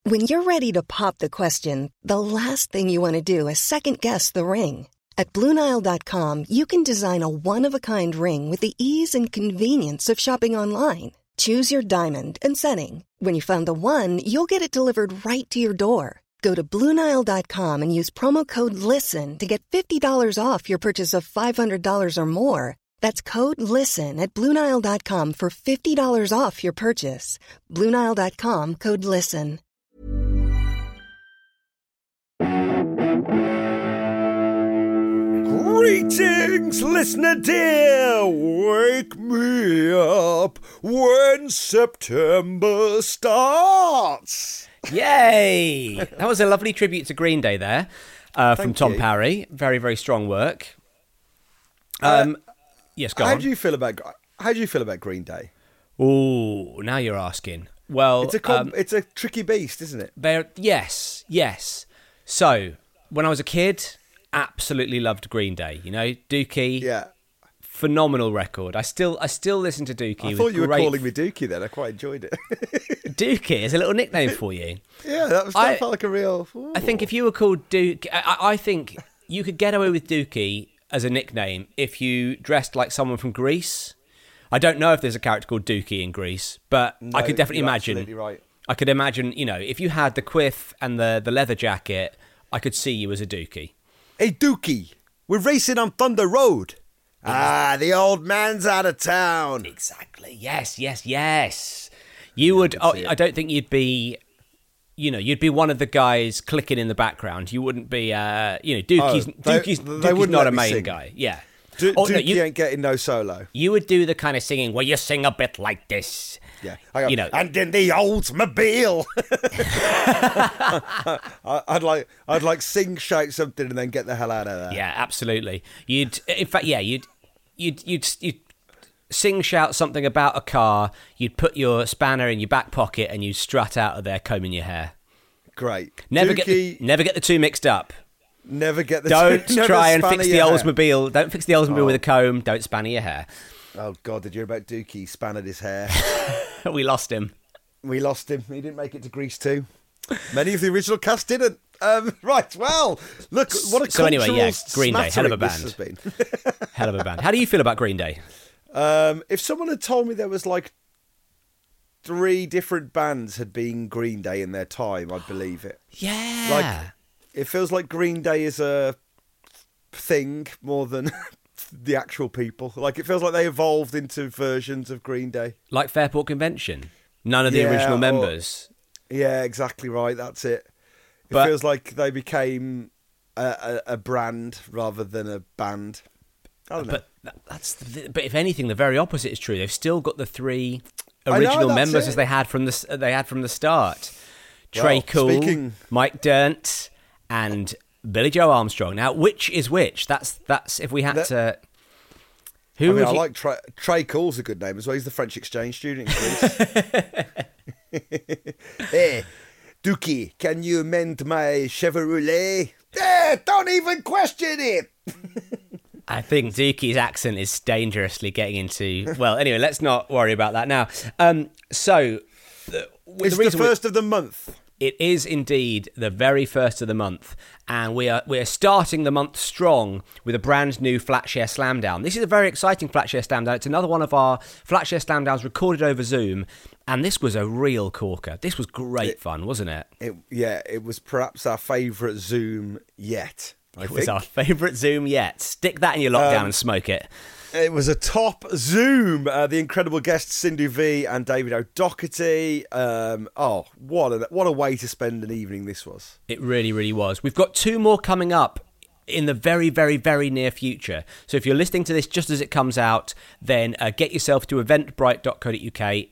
When you're ready to pop the question, the last thing you want to do is second-guess the ring. At BlueNile.com, you can design a one-of-a-kind ring with the ease and convenience of shopping online. Choose your diamond and setting. When you find the one, you'll get it delivered right to your door. Go to BlueNile.com and use promo code LISTEN to get $50 off your purchase of $500 or more. That's code LISTEN at BlueNile.com for $50 off your purchase. BlueNile.com, code LISTEN. Greetings, listener dear! Wake me up when September starts! Yay! That was a lovely tribute to Green Day there from Tom Parry. Very, very strong work. Yes, go on. How do you feel about Green Day? Oh, now you're asking. Well, it's a tricky beast, isn't it? Yes. So, when I was a kid, absolutely loved Green Day. You know, Dookie. Yeah. Phenomenal record. I still listen to Dookie. I thought you were calling me Dookie then. I quite enjoyed it. Dookie is a little nickname for you. Yeah, that felt like a real... Ooh. I think if you were called Dookie... I think you could get away with Dookie as a nickname if you dressed like someone from Greece. I don't know if there's a character called Dookie in Greece, but No, I could definitely imagine... Absolutely right. I could imagine, you know, if you had the quiff and the leather jacket, I could see you as a Dookie. Hey, Dookie, we're racing on Thunder Road. The old man's out of town. Exactly. Yes. You would... I don't think you'd be... You know, you'd be one of the guys clicking in the background. You wouldn't be... Dookie's not a main guy. Yeah. Dookie ain't getting no solo. You would do the kind of singing where you sing a bit like this. Yeah, you know, and in the Oldsmobile. I'd like sing, shout something, and then get the hell out of there. Yeah, absolutely. You'd sing, shout something about a car. You'd put your spanner in your back pocket, and you'd strut out of there combing your hair. Great. Never get the two mixed up. Never get the. Don't two, try and fix the Oldsmobile. Hair. Don't fix the Oldsmobile with a comb. Don't spanner your hair. Oh, God, did you hear about Dookie spannered his hair? We lost him. He didn't make it to Grease 2. Many of the original cast didn't. Right, well, look, what a so anyway, yeah, Green Day, hell of a band. band. Hell of a band. How do you feel about Green Day? If someone had told me there was like 3 different bands had been Green Day in their time, I'd believe it. Yeah. Like, it feels like Green Day is a thing more than... the actual people. Like, it feels like they evolved into versions of Green Day. Like Fairport Convention. None of the original members. Yeah, exactly right. That's it. It feels like they became a brand rather than a band. I don't know. But if anything, the very opposite is true. They've still got the 3 original members as they had from the start. Trey Cool, Mike Dirnt, and Billy Joe Armstrong. Now, which is which? That's if we had to. I like Trey Cool's a good name as well. He's the French exchange student in Greece. Hey, Dookie, can you mend my Chevrolet? Don't even question it. I think Dookie's accent is dangerously getting into... Well, anyway, let's not worry about that now. It's the first of the month. It is indeed the very first of the month, and we're starting the month strong with a brand new Flatshare Slamdown. This is a very exciting Flatshare Slamdown. It's another one of our Flatshare Slamdowns recorded over Zoom, and this was a real corker. This was great fun, wasn't it? It was perhaps our favourite Zoom yet. It was our favourite Zoom yet. Stick that in your lockdown and smoke it. It was a top Zoom. The incredible guests, Sindhu V and David O'Doherty. What a way to spend an evening this was. It really, really was. We've got 2 more coming up in the very, very, very near future. So if you're listening to this just as it comes out, then get yourself to eventbrite.co.uk,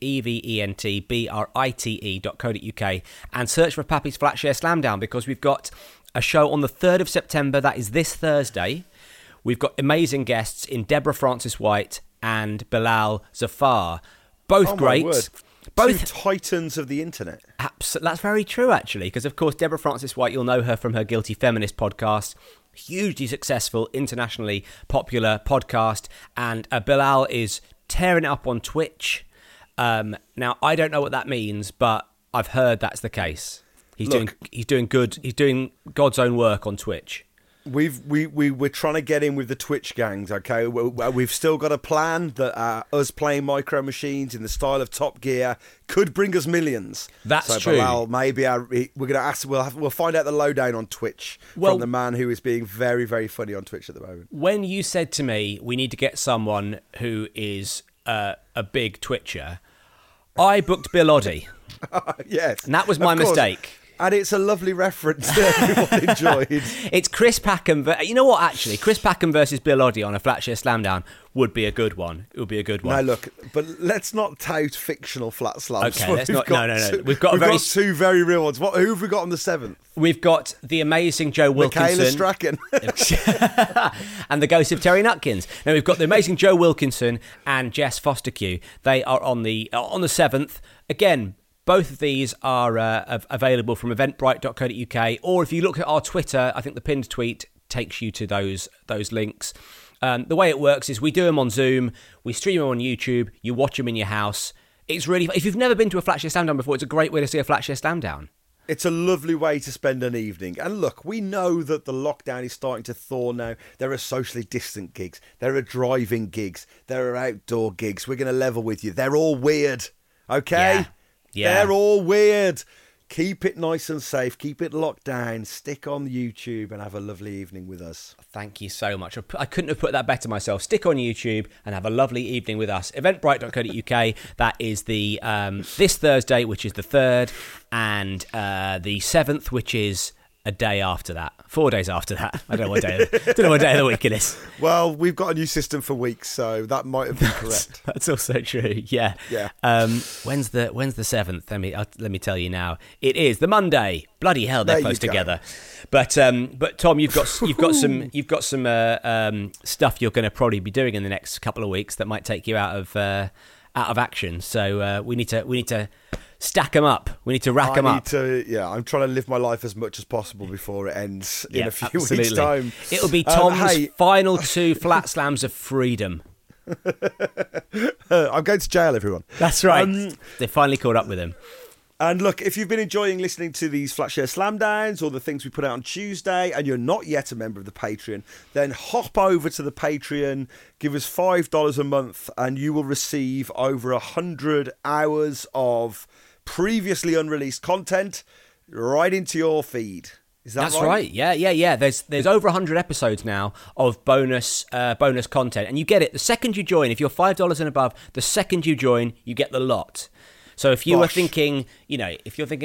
eventbrite.co.uk, and search for Pappy's Flatshare Slamdown, because we've got a show on the 3rd of September. That is this Thursday. We've got amazing guests in Deborah Francis-White and Bilal Zafar. Both great. Both 2 titans of the internet. That's very true, actually, because, of course, Deborah Francis-White, you'll know her from her Guilty Feminist podcast. Hugely successful, internationally popular podcast. And Bilal is tearing it up on Twitch. Now, I don't know what that means, but I've heard that's the case. He's doing good. He's doing God's own work on Twitch. We're trying to get in with the Twitch gangs, okay? We've still got a plan that us playing Micro Machines in the style of Top Gear could bring us millions. That's true. Bilal, maybe we're going to ask. We'll find out the lowdown on Twitch from the man who is being very, very funny on Twitch at the moment. When you said to me, we need to get someone who is a big Twitcher, I booked Bill Oddie. Yes, and that was my mistake. And it's a lovely reference that everyone enjoyed. It's Chris Packham. You know what, actually? Chris Packham versus Bill Oddie on a Flatshare Slamdown would be a good one. It would be a good one. Now, look, but let's not tout fictional flat slams. Okay, let's not. No. We've got two very real ones. Who have we got on the 7th? We've got the amazing Joe Wilkinson. Michaela Strachan. And the ghost of Terry Nutkins. Now, we've got the amazing Joe Wilkinson and Jess Fosterque. They are on the 7th. Again, both of these are available from eventbrite.co.uk, or if you look at our Twitter, I think the pinned tweet takes you to those links. The way it works is we do them on Zoom, we stream them on YouTube, you watch them in your house. It's really, if you've never been to a Flatshare Slamdown before, it's a great way to see a Flatshare Slamdown. It's a lovely way to spend an evening. And look, we know that the lockdown is starting to thaw now. There are socially distant gigs, there are driving gigs, there are outdoor gigs. We're going to level with you. They're all weird, okay? Yeah. They're all weird. Keep it nice and safe. Keep it locked down. Stick on YouTube and have a lovely evening with us. Thank you so much. I couldn't have put that better myself. Stick on YouTube and have a lovely evening with us. Eventbrite.co.uk. That is the this Thursday, which is the 3rd, and the 7th, which is a day after that. 4 days after that. I don't know what day of the week it is. Well, we've got a new system for weeks, so that might have been correct. That's also true. Yeah. When's the 7th? Let me tell you now. It is the Monday. Bloody hell, they're close together. But Tom, you've got some stuff you're going to probably be doing in the next couple of weeks that might take you out of action. So we need to stack them up. We need to rack them up. I'm trying to live my life as much as possible before it ends in a few weeks' time. It'll be Tom's final 2 flat slams of freedom. I'm going to jail, everyone. That's right. They finally caught up with him. And look, if you've been enjoying listening to these Flatshare Slamdowns or the things we put out on Tuesday and you're not yet a member of the Patreon, then hop over to the Patreon, give us $5 a month, and you will receive over 100 hours of previously unreleased content right into your feed. Is that right? That's right. Yeah. There's over 100 episodes now of bonus content, and you get it the second you join. If you're $5 and above, the second you join, you get the lot. So if you are thinking, I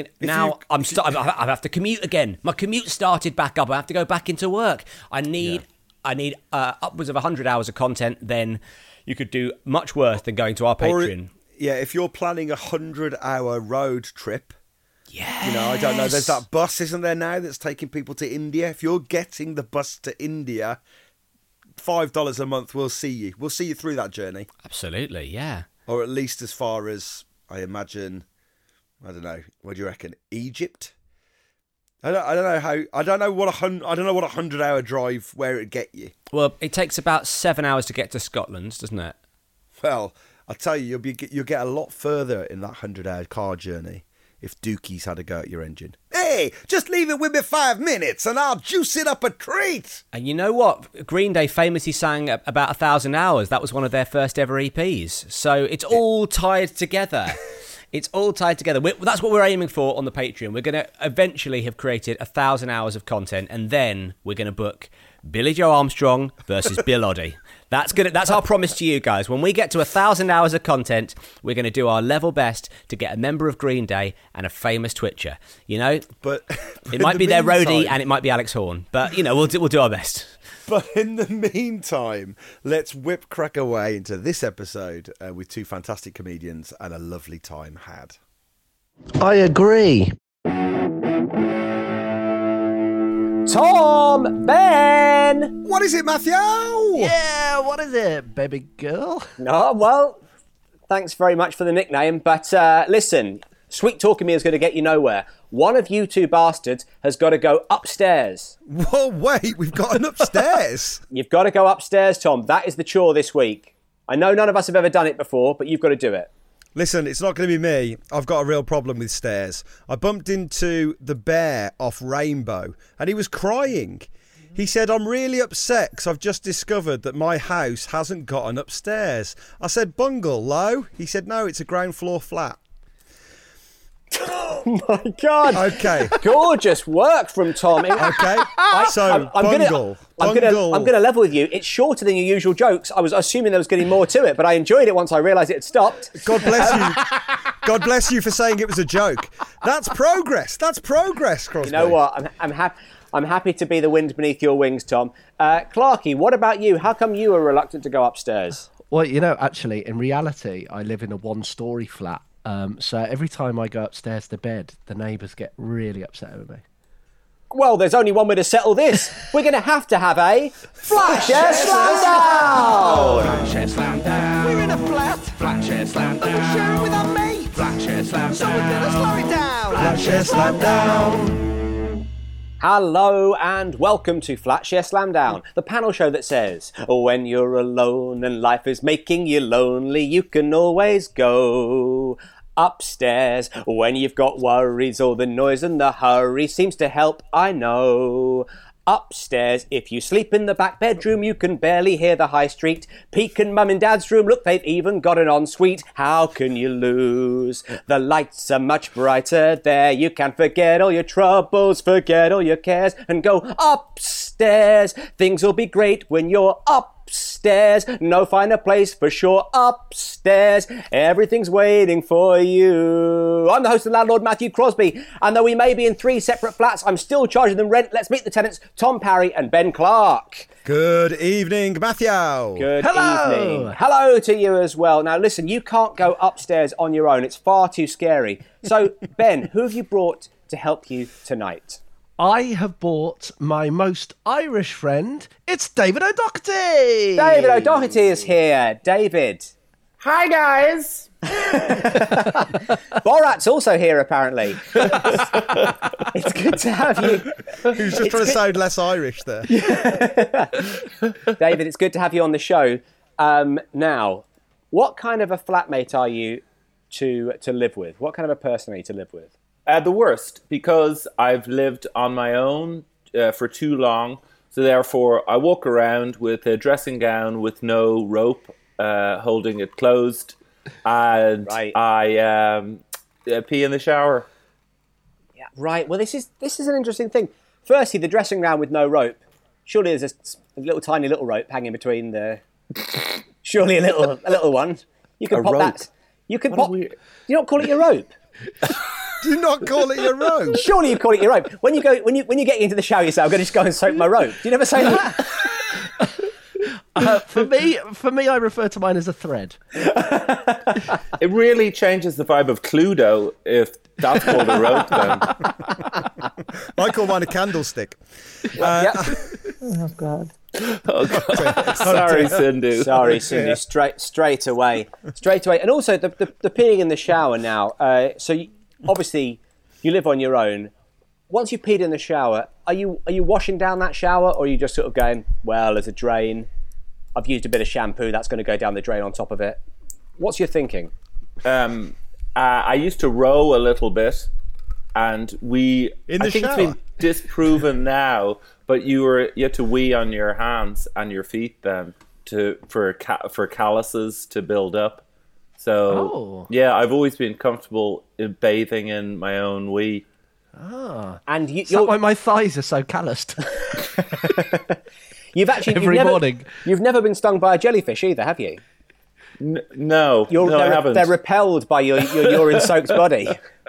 have to commute again. My commute started back up. I have to go back into work. I need upwards of 100 hours of content. Then you could do much worse than going to our Patreon. If you're planning a 100-hour road trip. Yes. I don't know. There's that bus, isn't there now, that's taking people to India? If you're getting the bus to India, $5 a month, we'll see you. We'll see you through that journey. Absolutely, yeah. Or at least as far as, I imagine, I don't know. What do you reckon? Egypt? I don't know what a 100-hour drive where it'd get you. Well, it takes about 7 hours to get to Scotland, doesn't it? Well, I'll tell you, you'll get a lot further in that 100-hour car journey if Dookie's had a go at your engine. Hey, just leave it with me 5 minutes and I'll juice it up a treat. And you know what? Green Day famously sang about 1,000 hours. That was one of their first ever EPs. So it's all tied together. It's all tied together. That's what we're aiming for on the Patreon. We're going to eventually have created 1,000 hours of content, and then we're going to book Billy Joe Armstrong versus Bill Oddie. That's our promise to you guys. When we get to 1,000 hours of content, we're going to do our level best to get a member of Green Day and a famous Twitcher. But it might be their roadie and it might be Alex Horn. But we'll do our best. But in the meantime, let's crack away into this episode with 2 fantastic comedians and a lovely time had. I agree. Tom, Ben! What is it, Matthew? Yeah, what is it, baby girl? No, well, thanks very much for the nickname, but listen, sweet talking me is going to get you nowhere. One of you 2 bastards has got to go upstairs. Whoa, wait, we've got an upstairs? You've got to go upstairs, Tom. That is the chore this week. I know none of us have ever done it before, but you've got to do it. Listen, it's not going to be me. I've got a real problem with stairs. I bumped into the bear off Rainbow and he was crying. He said, I'm really upset because I've just discovered that my house hasn't got an upstairs. I said, bungalow? He said, no, it's a ground floor flat. Oh my God! Okay, gorgeous work from Tom. okay. So I'm gonna level with you. It's shorter than your usual jokes. I was assuming there was getting more to it, but I enjoyed it once I realised it had stopped. God bless you. God bless you for saying it was a joke. That's progress. That's progress, Crosby. You know what? I'm happy to be the wind beneath your wings, Tom. Clarky, what about you? How come you were reluctant to go upstairs? Well, actually, in reality, I live in a one-storey flat. So every time I go upstairs to bed, the neighbours get really upset with me. Well, there's only one way to settle this. We're going to have a Flatshare Slam Down! Flatshare Slam Down. We're in a flat. Flatshare Slam Down. We'll share it with our mate. Flatshare Slam Down. So we're going to slow it down. Flatshare Slam Down. Hello and welcome to Flatshare Slam Down, the panel show that says, when you're alone and life is making you lonely, you can always go upstairs. When you've got worries, all the noise and the hurry seems to help, I know. Upstairs, if you sleep in the back bedroom, you can barely hear the high street. Peek in mum and dad's room, look, they've even got an ensuite. How can you lose? The lights are much brighter there. You can forget all your troubles, forget all your cares, and go upstairs. Things will be great when you're upstairs. No finer place for sure, upstairs. Everything's waiting for you. I'm the host of Landlord Matthew Crosby, and though we may be in 3 separate flats, I'm still charging them rent. Let's meet the tenants, Tom Parry and Ben Clark. Good evening, Matthew. Good evening. Hello to you as well. Now listen, you can't go upstairs on your own. It's far too scary. So Ben, who have you brought to help you tonight? I have brought my most Irish friend. It's David O'Doherty. David O'Doherty is here. David. Hi, guys. Borat's also here, apparently. It's good to have you. He was just trying to sound less Irish there. David, it's good to have you on the show. Now, what kind of a flatmate are you to live with? What kind of a person are you to live with? The worst, because I've lived on my own for too long. So therefore, I walk around with a dressing gown with no rope holding it closed. And right. I pee in the shower. Yeah, right. Well, this is an interesting thing. Firstly, the dressing gown with no rope. Surely there's a little tiny little rope hanging between the... Surely a little one. You can pop rope. That. You can pop... Do you not call it your rope? Do you not call it your rope? Surely you call it your rope. When you get into the shower, you say, "I'm going to just go and soak my rope." Do you never say that? For me, I refer to mine as a thread. It really changes the vibe of Cluedo if that's called a rope then. I call mine a candlestick. Yeah. Oh, God. Sorry, Sindhu. Sorry, Cindy. Straight away. And also the peeing in the shower now. Obviously, you live on your own. Once you've peed in the shower, are you washing down that shower, or are you just sort of going, well, there's a drain. I've used a bit of shampoo. That's going to go down the drain on top of it. What's your thinking? I used to row a little bit, and I think shower? it's been disproven now, but you had to wee on your hands and your feet then for calluses to build up. So yeah, I've always been comfortable in bathing in my own wee. And Is that why my thighs are so calloused? Morning. You've never been stung by a jellyfish either, have you? No, I haven't. They're repelled by your urine-soaked body.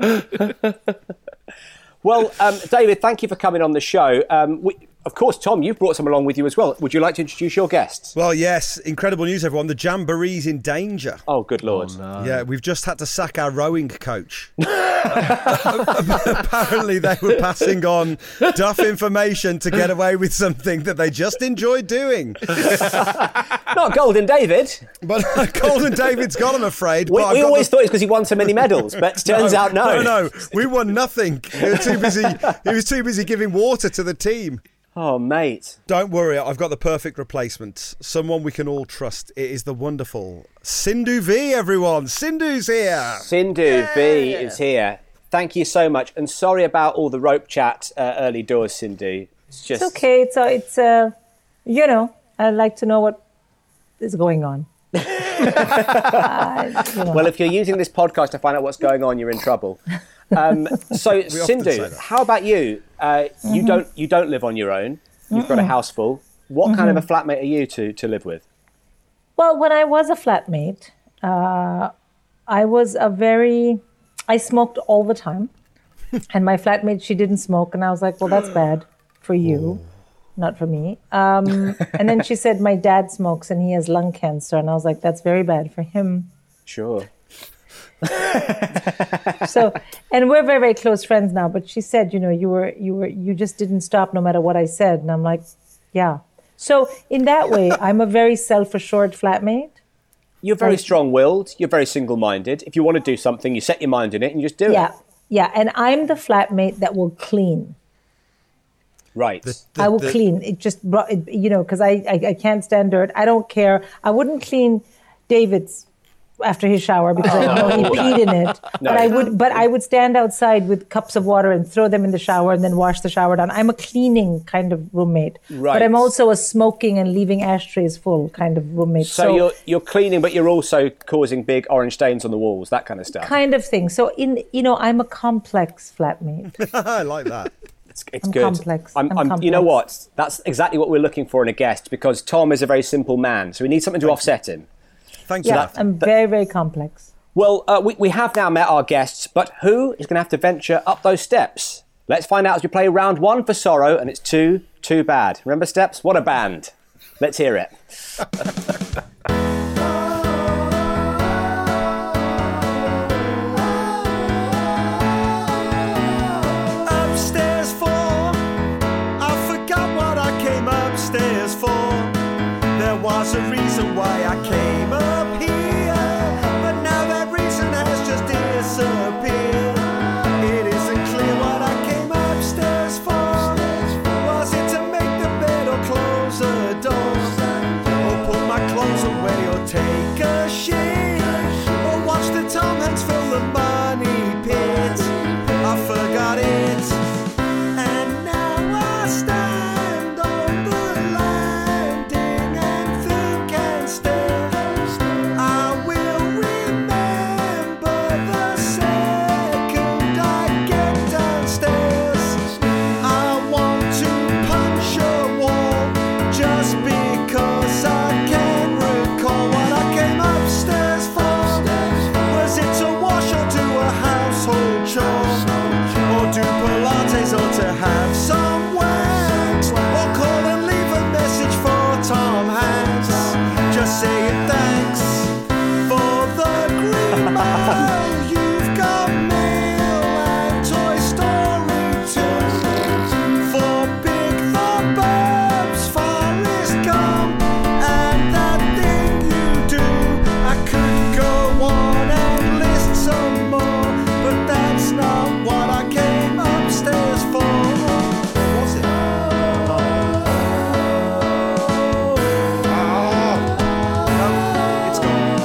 Well, David, thank you for coming on the show. Of course, Tom, you've brought some along with you as well. Would you like to introduce your guests? Well, yes. Incredible news, everyone. The Jamboree's in danger. Oh, good Lord. Oh, no. Yeah, we've just had to sack our rowing coach. Apparently, they were passing on duff information to get away with something that they just enjoyed doing. Not Golden David. But Golden David's gone, I'm afraid. We always thought it was because he won so many medals, but turns out no. No, we won nothing. He was too busy giving water to the team. Oh, mate. Don't worry, I've got the perfect replacement. Someone we can all trust. It is the wonderful Sindhu V, everyone. Sindhu's here. Sindhu V is here. Thank you so much. And sorry about all the rope chat early doors, Sindhu. It's okay. It's I like to know what is going on. Well, if you're using this podcast to find out what's going on, you're in trouble. So, Sindhu, how about you? You don't live on your own. You've got a house full. What kind of a flatmate are you to live with? Well, when I was a flatmate, I smoked all the time. And my flatmate, she didn't smoke. And I was like, well, that's bad for you, not for me. And then she said, my dad smokes and he has lung cancer. And I was like, that's very bad for him. Sure. So, and we're very, very close friends now. But she said, you just didn't stop no matter what I said. And I'm like, yeah. So in that way, I'm a very self-assured flatmate. You're very strong-willed. You're very single-minded. If you want to do something, you set your mind in it and you just do it. Yeah. And I'm the flatmate that will clean. Right. I will clean. It just, because I can't stand dirt. I don't care. I wouldn't clean David's after his shower because I know he peed in it. No. But I would stand outside with cups of water and throw them in the shower and then wash the shower down. I'm a cleaning kind of roommate. Right. But I'm also a smoking and leaving ashtrays full kind of roommate. So you're cleaning, but you're also causing big orange stains on the walls, that kind of stuff. Kind of thing. So I'm a complex flatmate. I like that. It's I'm good. complex. I'm complex. You know what? That's exactly what we're looking for in a guest, because Tom is a very simple man, so we need something to offset him. Thank you. Yeah, I'm very, very complex. Well, we have now met our guests, but who is going to have to venture up those steps? Let's find out as we play round 1 for Sorrow, and it's 2 Too Bad. Remember Steps? What a band. Let's hear it. Upstairs for, I forgot what I came upstairs for. There was a reason why I came up here, but now that reason has just disappeared. It isn't clear what I came upstairs for. Was it to make the bed or close the door, or put my clothes away or take a shit, or watch the Tom Hanks fill the money pit? I forgot it, and now I stand on the landing and think and stare. I will remember the second I get downstairs. I want to punch a wall just because I can recall what I came upstairs for. Was it to wash or do a household chore, or do Pilates, or to have some wax, or call and leave a message for Tom Hanks, just saying thanks for the green mile. You've got mail and Toy Story 2, for Big the Burbs, Forrest Gump, and that thing you do. I could go on and list some more, but that's not what I came upstairs for. What was it? It's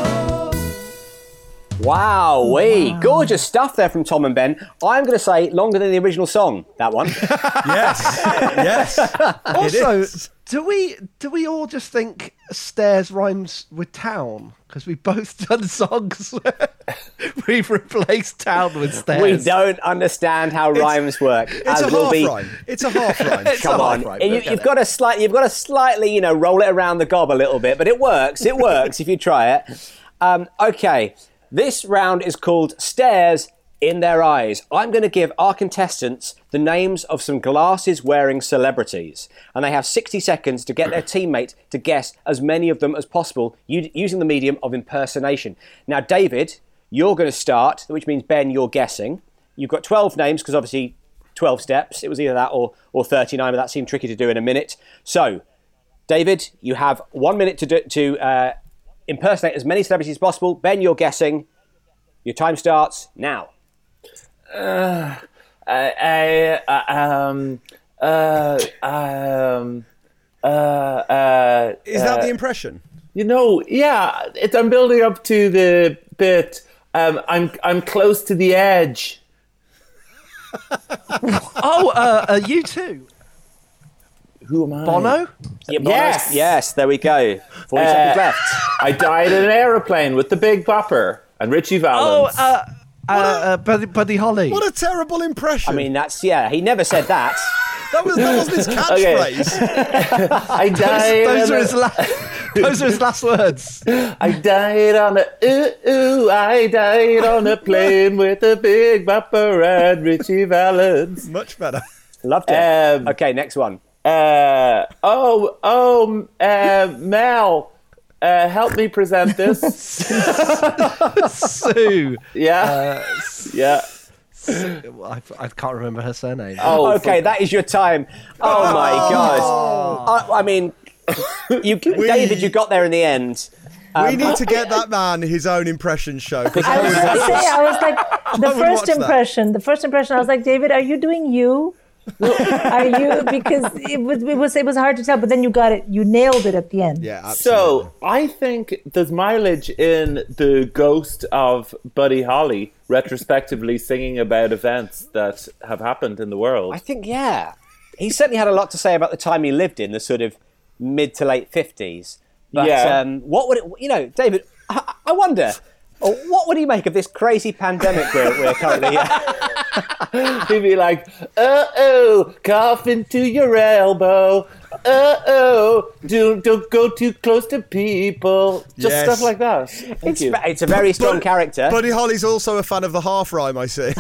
gone. Wow, gorgeous stuff there from Tom and Ben. I'm going to say longer than the original song, that one. Yes. Also, do we all just think stairs rhymes with town? Because we've both done songs where we've replaced town with stairs. We don't understand how rhymes work. It's a half rhyme. It's a half rhyme. Come on, you've got to slightly, roll it around the gob a little bit, but it works. It works if you try it. Okay, this round is called Stares in Their Eyes. I'm going to give our contestants the names of some glasses-wearing celebrities, and they have 60 seconds to get their teammate to guess as many of them as possible using the medium of impersonation. Now, David, you're going to start, which means, Ben, you're guessing. You've got 12 names, because obviously 12 steps. It was either that or 39, but that seemed tricky to do in a minute. So, David, you have 1 minute to impersonate as many celebrities as possible. Ben, you're guessing. Your time starts now. Is that the impression? Yeah. I'm building up to the bit. I'm close to the edge. You too. Who am I? Bono? Yeah, Yes! Yes, there we go. 40 seconds left. I died in an aeroplane with the Big Bopper and Richie Valens. Buddy Holly. What a terrible impression. I mean, he never said that. that wasn't his catchphrase. I died. Those are his last words. I died on I died on a plane with a Big Bopper and Richie Valens. Much better. Loved it. Okay, next one. Mel, help me present this. Sue. Yeah. Yeah. I can't remember her surname. Okay, that is your time. Oh my God. I mean, David, you got there in the end. We need to get that man his own impression show. I was going to say, I was like, the first impression, I was like, David, are you doing you? Are you? Because it was hard to tell, but then you got it. You nailed it at the end. Yeah, absolutely. So I think there's mileage in the ghost of Buddy Holly retrospectively singing about events that have happened in the world. I think, he certainly had a lot to say about the time he lived in, the sort of mid to late 50s. But what would it? David, I wonder. What would he make of this crazy pandemic we're currently at? He'd be like, cough into your elbow. Don't go too close to people. Just stuff like that. It's a very strong character. Buddy Holly's also a fan of the half rhyme, I see.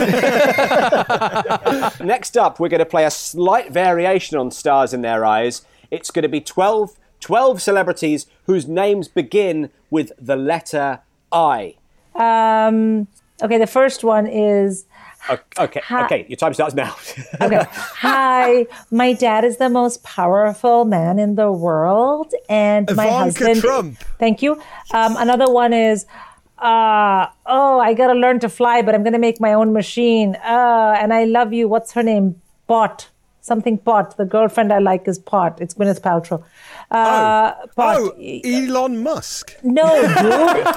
Next up, we're going to play a slight variation on Stars in Their Eyes. It's going to be 12 celebrities whose names begin with the letter I. Okay, the first one is... Okay, your time starts now. Okay. Hi, my dad is the most powerful man in the world, and my husband... Trump. Thank you. Another one is... I gotta learn to fly, but I'm gonna make my own machine. And I love you. What's her name? Pot. Something Pot. The girlfriend I like is Pot. It's Gwyneth Paltrow. Pot. Elon Musk. No, dude.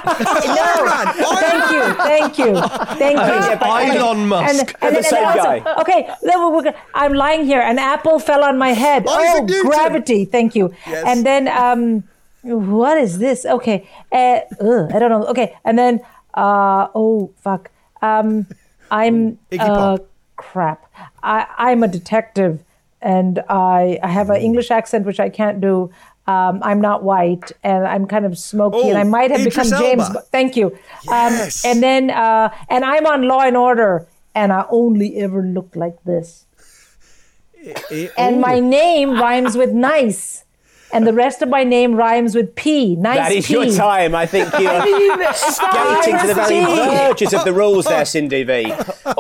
Thank you. Elon Musk. And the same guy. Okay, I'm lying here. An apple fell on my head. Isaac Newton. Gravity. Thank you. Yes. And then, what is this? Okay. I don't know. Okay. And then, fuck. I'm Iggy Pop. crap. I'm a detective, and I have an English accent which I can't do. I'm not white, and I'm kind of smoky, and I might have become Idris James. Elba. Thank you. Yes. And then, and I'm on Law and Order, and I only ever look like this. And my name rhymes with nice. And the rest of my name rhymes with P. Nice That is P. your time. I think you're skating to the very verges of the rules there, Cindy V.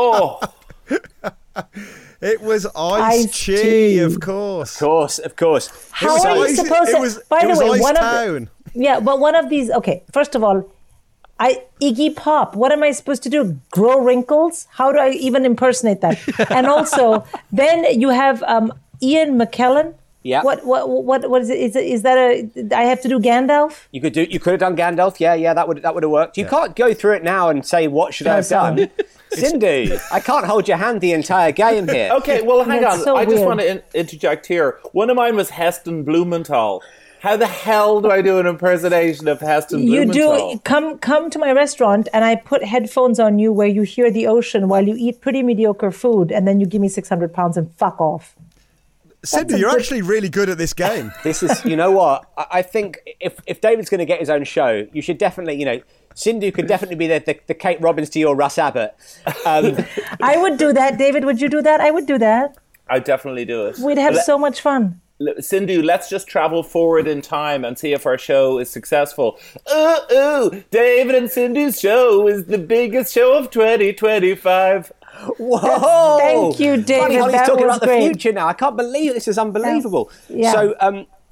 It was Ice-T, of course. Of course. How are you supposed to... By the way, one Town. one of these... Okay, first of all, Iggy Pop. What am I supposed to do? Grow wrinkles? How do I even impersonate that? And also, then you have Ian McKellen. Yeah. What is it? Is that I have to do Gandalf? You could have done Gandalf. Yeah, that would have worked. You can't go through it now and say what should I have done. Cindy, I can't hold your hand the entire game here. Okay, well, hang on. So I just weird. want to interject here. One of mine was Heston Blumenthal. How the hell do I do an impersonation of Heston Blumenthal? You do come to my restaurant, and I put headphones on you where you hear the ocean while you eat pretty mediocre food, and then you give me 600 pounds and fuck off. Cindy, you're actually really good at this game. This is, you know what? I think if David's going to get his own show, you should definitely, Sindhu could definitely be the Kate Robbins to your Russ Abbott. I would do that. David, would you do that? I would do that. I'd definitely do it. We'd have so much fun. Sindhu, let's just travel forward in time and see if our show is successful. David and Sindhu's show is the biggest show of 2025. Whoa! Thank you, David. Buddy Holly's that talking was about great. the future now. I can't believe this is unbelievable. Yeah. So,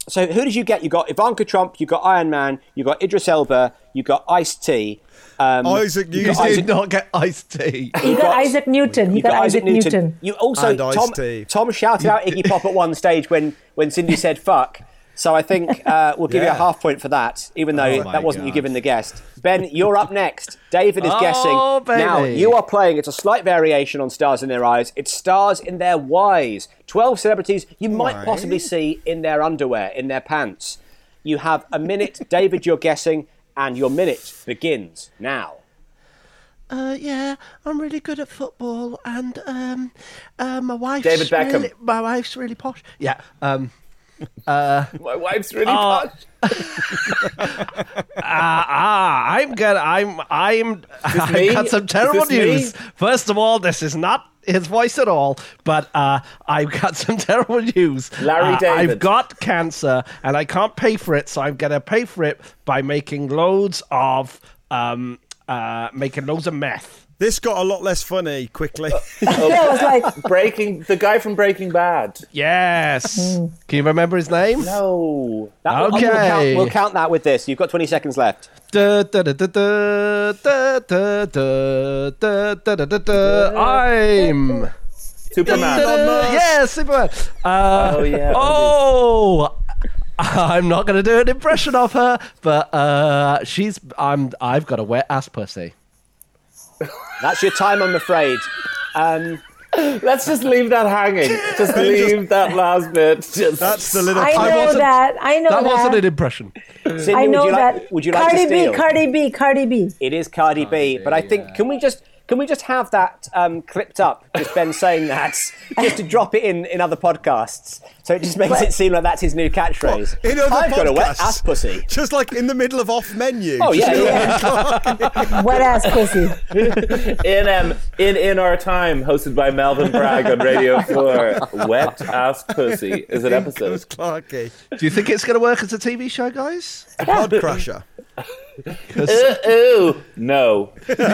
So who did you get? You got Ivanka Trump, you got Iron Man, you got Idris Elba, you got Ice-T. Isaac Newton. You did not get Ice-T. You got Isaac Newton. You got Isaac Newton. You also, And Ice-T. Tom shouted out Iggy Pop at one stage when Cindy said fuck. So I think we'll give you a half point for that, even though that wasn't you giving the guest. Ben, you're up next. David is guessing. Baby. Now, you are playing. It's a slight variation on Stars in Their Eyes. It's Stars in Their Whys. 12 celebrities you might possibly see in their underwear, in their pants. You have a minute. David, you're guessing, and your minute begins now. Yeah, I'm really good at football, and my wife's David Beckham. my wife's really posh. Yeah. My wife's really posh. I'm good. I've me? got some Is terrible this me? news. First of all, this is not his voice at all, but I've got some terrible news. Larry David. I've got cancer, and I can't pay for it, so I'm gonna pay for it by making loads of meth. This got a lot less funny quickly. Yeah, it was like The guy from Breaking Bad. Yes. Can you remember his name? No. Okay. We'll count that with this. You've got 20 seconds left. I'm Superman. yeah, Superman. Oh, yeah. I'm not going to do an impression of her, but I've got a wet ass pussy. That's your time, I'm afraid. Let's just leave that hanging. Just leave that last bit. That's the little. I know that. That wasn't an impression. Cindy, I know that. Would you like to steal? Cardi B. It is Cardi B, but I think can we just have that clipped up? Just Ben saying that, just to drop it in other podcasts, so it just makes it seem like that's his new catchphrase. In other I've got a wet podcasts, ass pussy. Just like in the middle of off menu. Oh Just yeah. Wet ass pussy. In Our Time, hosted by Melvin Bragg on Radio 4. Wet Ass Pussy is an episode. It was Clarky. Do you think it's going to work as a TV show, guys? Pod Crusher. Ooh, no.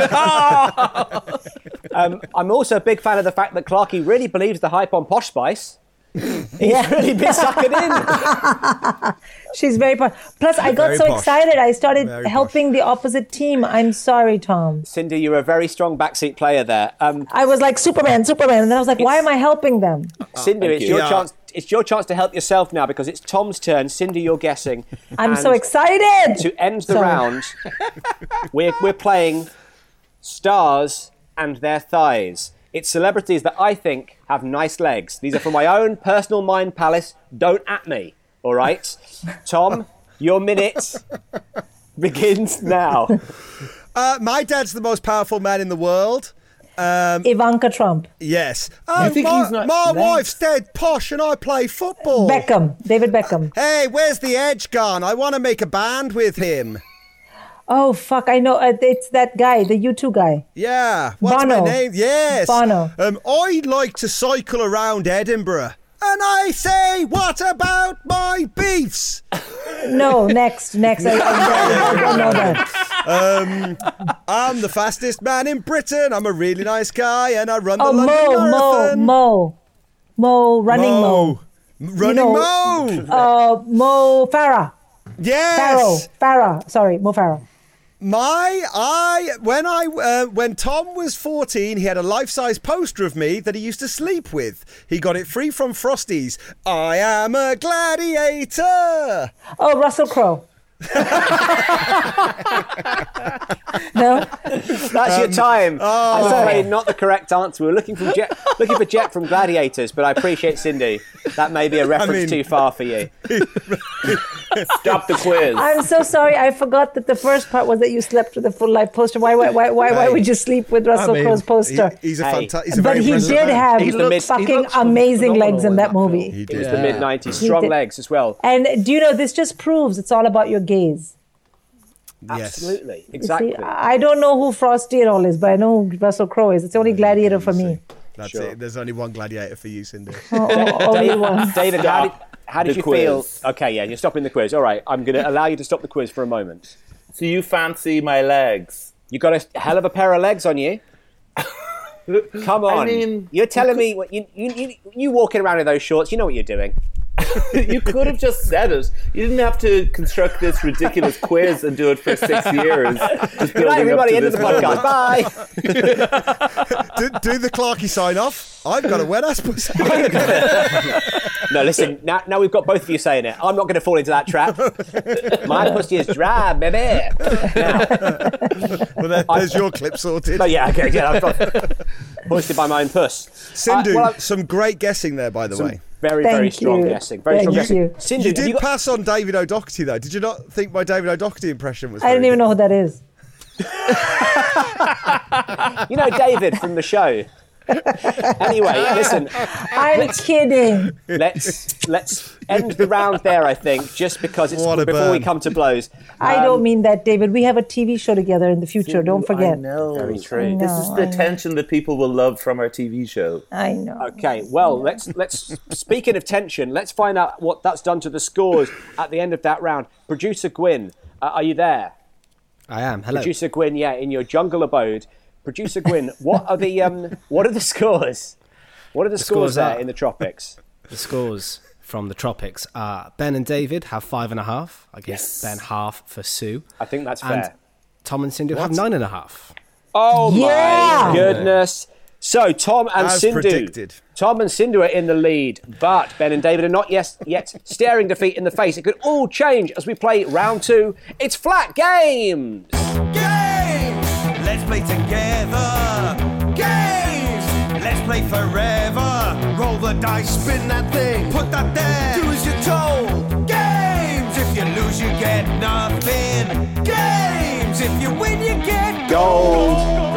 I'm also a big fan of the fact that Clarky really believes the hype on Posh Spice. He's really been suckered in. She's very posh. Plus, I got Very so posh. excited. I started Very helping the opposite team. I'm sorry, Tom. Cindy, you're a very strong backseat player there. I was like, Superman. And then I was like, why am I helping them? Cindy, it's you. your Yeah. chance. It's your chance to help yourself now because it's Tom's turn. Cindy, you're guessing. I'm so And excited. To end the Sorry. round, we're playing Stars and Their Thighs. It's celebrities that I think have nice legs. These are from my own personal mind palace. Don't at me, all right? Tom, your minute begins now. My dad's the most powerful man in the world. Ivanka Trump. Yes. think he's not my next? wife's dead posh and I play football. David Beckham. Hey, where's the Edge gone? I want to make a band with him. Oh, fuck. I know. It's that guy, the U2 guy. Yeah. What's Bono. my name? Yes. Bono. I like to cycle around Edinburgh. And I say, what about my beefs? No, next. I don't know that. I'm the fastest man in Britain. I'm a really nice guy and I run the London Marathon. Mo, running Mo. Running You Mo. Mo Farah. Yes. Farah. Sorry, Mo Farah. When Tom was 14, he had a life-size poster of me that he used to sleep with. He got it free from Frosties. I am a gladiator. Oh, Russell Crowe. No? That's your time. I'm afraid not the correct answer. We were looking for Jet from Gladiators, but I appreciate Cindy. That may be a reference too far for you. Stop the quiz. I'm so sorry. I forgot that the first part was that you slept with a full life poster. Why would you sleep with Russell Crowe's poster? He's a Hey. fantastic. He's a But very he impressive did man. have He looks fucking amazing legs in that movie. He It did. was the mid-90s. Strong did. legs as well. And do you know, this just proves it's all about your gaze. Yes. Absolutely. You Exactly. see, I don't know who Frosty and all is, but I know who Russell Crowe is. It's the only gladiator for me. That's it. There's only one gladiator for you, Cindy. Only one. David, how did the you quiz. feel? Okay, yeah, you're stopping the quiz. All right, I'm going to allow you to stop the quiz for a moment. So you fancy my legs? You got a hell of a pair of legs on you. Come on. I mean, you're telling me you walking around in those shorts, you know what you're doing. You could have just said it. You didn't have to construct this ridiculous quiz and do it for 6 years. Just Good night, everybody. End of the podcast. Bye. do the Clarky sign off. I've got a wet ass pussy. No, listen. Now we've got both of you saying it. I'm not going to fall into that trap. My pussy is dry, baby. Well, there's your clip sorted. Oh, yeah, okay. Yeah, I've got hoisted by my own puss. Sindhu, some great guessing there, by the way. Very, very strong guessing. Very strong guessing. Sindhu, you did pass on David O'Doherty, though. Did you not think my David O'Doherty impression was I don't even know who that is. You know David from the show. Anyway, listen. I'm kidding. Let's end the round there, I think, just because it's before we come to blows. I don't mean that, David. We have a TV show together in the future. Don't forget. I know. Very true. This is the tension that people will love from our TV show. I know. Okay, well, let's speaking of tension, let's find out what that's done to the scores at the end of that round. Producer Gwyn, are you there? I am. Hello. Producer Gwyn, in your jungle abode. Producer Gwyn, what are the scores? What are the scores there in the tropics? The scores from the tropics are Ben and David have 5.5. I guess Ben half for Sue. I think that's and fair. Tom and Sindhu have 9.5. Oh my goodness! So Tom and Sindhu are in the lead, but Ben and David are not yet staring defeat in the face. It could all change as we play round 2. It's Flat Games. Let's play together. Games. Let's play forever. Roll the dice, spin that thing, put that there. Do as you're told. Games. If you lose, you get nothing. Games. If you win, you get gold.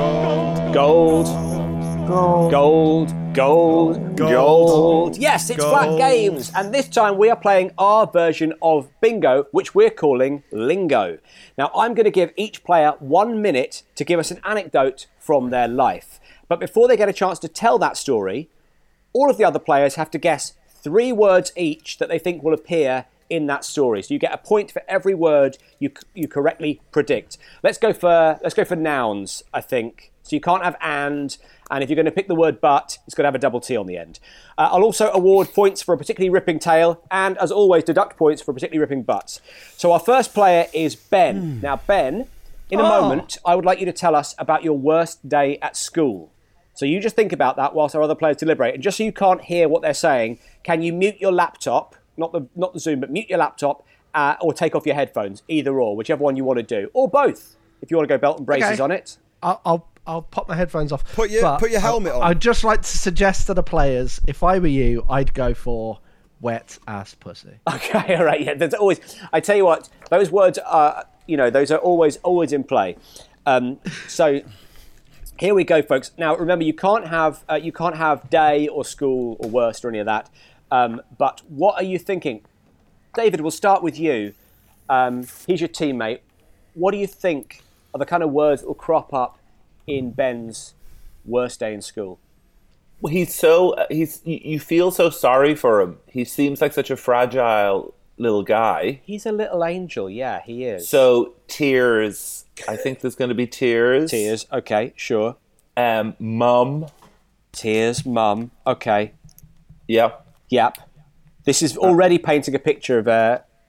Yes, it's Flat Games, and this time we are playing our version of bingo, which we're calling Lingo. Now, I'm going to give each player 1 minute to give us an anecdote from their life. But before they get a chance to tell that story, all of the other players have to guess 3 words each that they think will appear in that story. So you get a point for every word you correctly predict. Let's go for nouns, I think. So you can't have and if you're going to pick the word but, it's going to have a double T on the end. I'll also award points for a particularly ripping tail, and as always, deduct points for particularly ripping butts. So our first player is Ben. Now, Ben, in a moment, I would like you to tell us about your worst day at school. So you just think about that whilst our other players deliberate. And just so you can't hear what they're saying, can you mute your laptop, not the Zoom, but mute your laptop, or take off your headphones, either or, whichever one you want to do, or both, if you want to go belt and braces on it. I'll pop my headphones off. Put your helmet on. I'd just like to suggest to the players, if I were you, I'd go for wet ass pussy. Okay, all right. Yeah, there's always. I tell you what, those words are. Those are always in play. So here we go, folks. Now remember, you can't have day or school or worst or any of that. But what are you thinking, David? We'll start with you. He's your teammate. What do you think are the kind of words that will crop up in Ben's worst day in school? Well, you feel so sorry for him. He seems like such a fragile little guy. He's a little angel, yeah, he is. So tears. I think there's going to be tears. Tears, okay, sure. Mum. Tears, mum, okay. Yep. This is already painting a picture of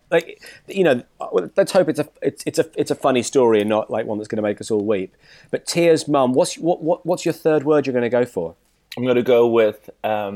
let's hope it's a funny story and not like one that's going to make us all weep. But tears, mum. What's your third word you're going to go for? I'm going to go with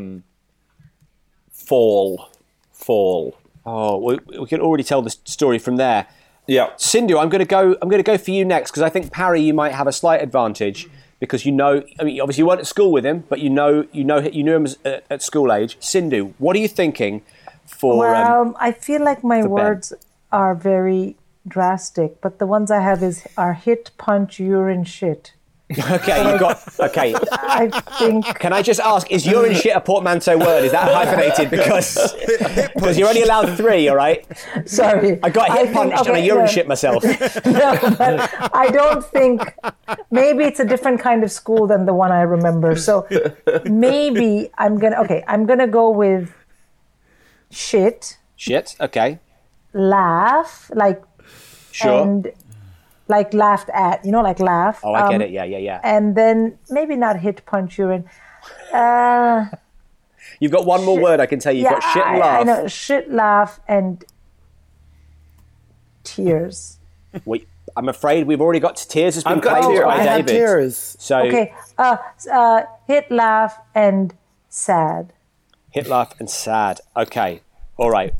fall. Oh, we can already tell the story from there. Yeah, Sindhu, I'm going to go for you next because I think Parry, you might have a slight advantage because obviously you weren't at school with him, but you knew him at school age. Sindhu, what are you thinking? I feel like my words are very drastic, but the ones I have are hit, punch, urine, shit. Okay, okay. I think. Can I just ask, is urine shit a portmanteau word? Is that hyphenated? Because you're only allowed 3, all right? Sorry. I got hit punched and I urine shit myself. No, but I don't think. Maybe it's a different kind of school than the one I remember. So maybe I'm gonna go with shit. Shit. Okay. Laugh, like. Sure. And like laughed at, like laugh. Oh, I get it. Yeah. And then maybe not hit, punch, urine. You've got one more word I can tell you. You've got shit and laugh. I know. Shit, laugh, and tears. Wait, I'm afraid we've already got tears has been I've got claimed tears. by I have David. tears. So Okay. Hit, laugh, and sad. hit, laugh, and sad. Okay. All right.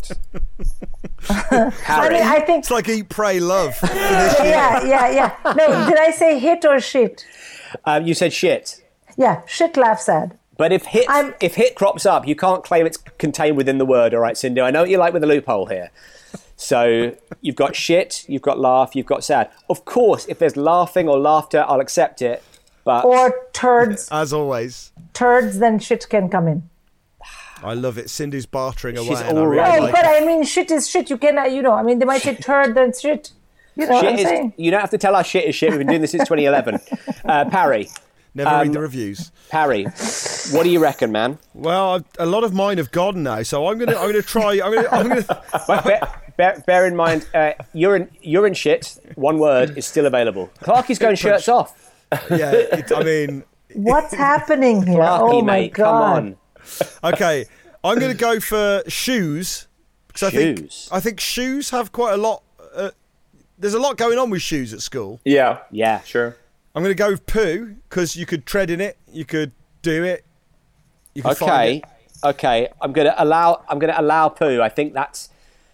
I mean, I think. It's like Eat, Pray, Love. For this year. Yeah. No, did I say hit or shit? You said shit. Yeah, shit, laugh, sad. But if hit crops up, you can't claim it's contained within the word. All right, Cindy, I know what you like with the loophole here. So you've got shit, you've got laugh, you've got sad. Of course, if there's laughing or laughter, I'll accept it. But Or turds. As always. Turds, then shit can come in. I love it. Cindy's bartering away. She's and I all really right. like But it. I mean, shit is shit. You cannot, I mean, they might say turd, then shit. You know what I'm shit saying? you don't have to tell us shit is shit. We've been doing this since 2011. Parry, Never read the reviews. Parry, what do you reckon, man? Well, a lot of mine have gone now, so I'm gonna try. I'm gonna. But bear in mind, urine shit. One word is still available. Clarky's going shirts off. Yeah, I mean. What's happening here? Clarky, Oh my mate, God. come on. Okay, I'm going to go for shoes because I think shoes have quite a lot. There's a lot going on with shoes at school. Yeah, sure. I'm going to go with poo because you could tread in it, you could do it. You could find it. Okay. I'm going to allow poo. I think that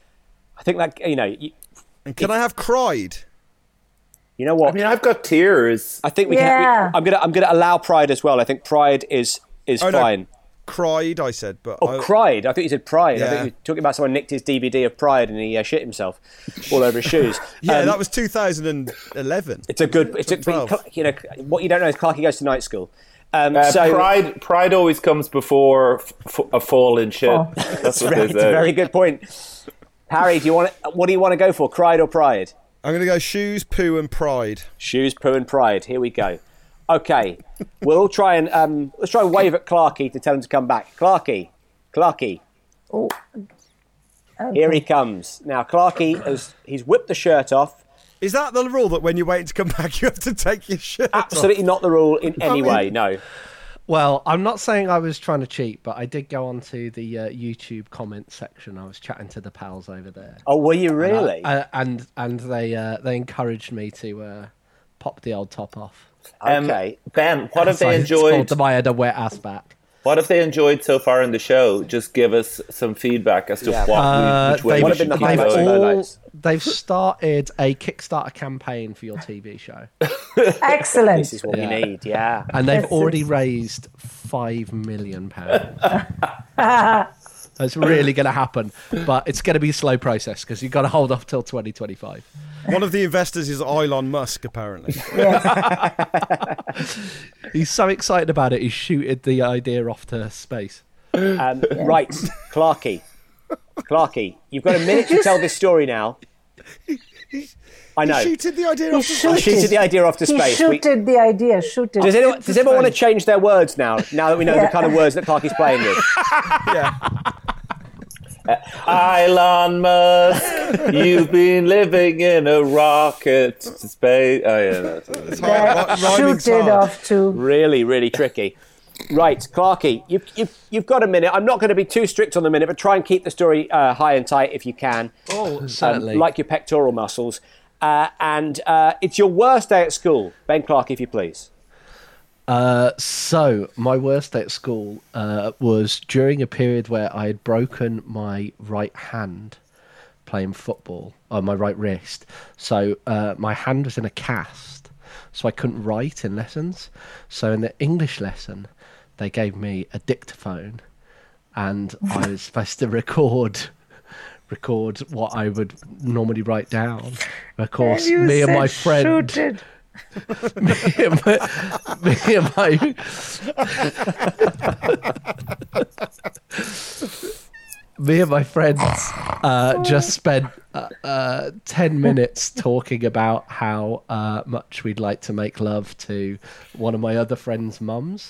And can I have cried? You know what? I mean, I've got tears. I think we Yeah. can. I'm going to allow pride as well. I think pride is Oh, no. fine. Cried, I said, but Cried. I thought you said pride. I Yeah. think you were talking about someone nicked his DVD of Pride and he shit himself all over his shoes. yeah, that was 2011. It's a good. It's a 12. what you don't know is Clarky goes to night school. Pride always comes before a fall in shit. That's what they It's a say. very good point. Harry, what do you want to go for? Cried or pride? I'm going to go shoes, poo, and pride. Shoes, poo, and pride. Here we go. Okay, we'll try and let's try and wave at Clarky to tell him to come back. Clarky. Oh. Here he comes. Now Clarky he's whipped the shirt off. Is that the rule that when you're waiting to come back, you have to take your shirt Absolutely not the rule in any way. No. Well, I'm not saying I was trying to cheat, but I did go onto the YouTube comment section. I was chatting to the pals over there. Oh, were you really? And they encouraged me to pop the old top off. Okay. Ben, what have So they I enjoyed? told them I had a wet ass back. What have they enjoyed so far in the show? Just give us some feedback as to which way we should keep going. They've started a Kickstarter campaign for your TV show. Excellent. This is what we need, yeah. And they've Yes, already raised £5 million. It's really going to happen, but it's going to be a slow process because you've got to hold off till 2025. One of the investors is Elon Musk, apparently. He's so excited about it, he shooted the idea off to space. Right, Clarky, you've got a minute to tell this story now. I know. He shooted the idea off to shooted. space. Shooted the idea off to He space. shooted the idea. Shooted. Does anyone want to change their words now that we know the kind of words that Clarky's playing with? Elon Musk, you've been living in a rocket to space. Oh, yeah. It's hard. Rhyming's Shooted hard. off to. Really, really tricky. Right, Clarky, you've got a minute. I'm not going to be too strict on the minute, but try and keep the story high and tight if you can. Oh, certainly. Like your pectoral muscles. And it's your worst day at school. Ben Clark, if you please. So my worst day at school was during a period where I had broken my right hand playing football, on my right wrist. So my hand was in a cast, so I couldn't write in lessons. So in the English lesson, they gave me a dictaphone, and I was supposed to record what I would normally write down. Of course, You me and said my friend. Shooted. me and my friends just spent 10 minutes talking about how much we'd like to make love to one of my other friends' mums.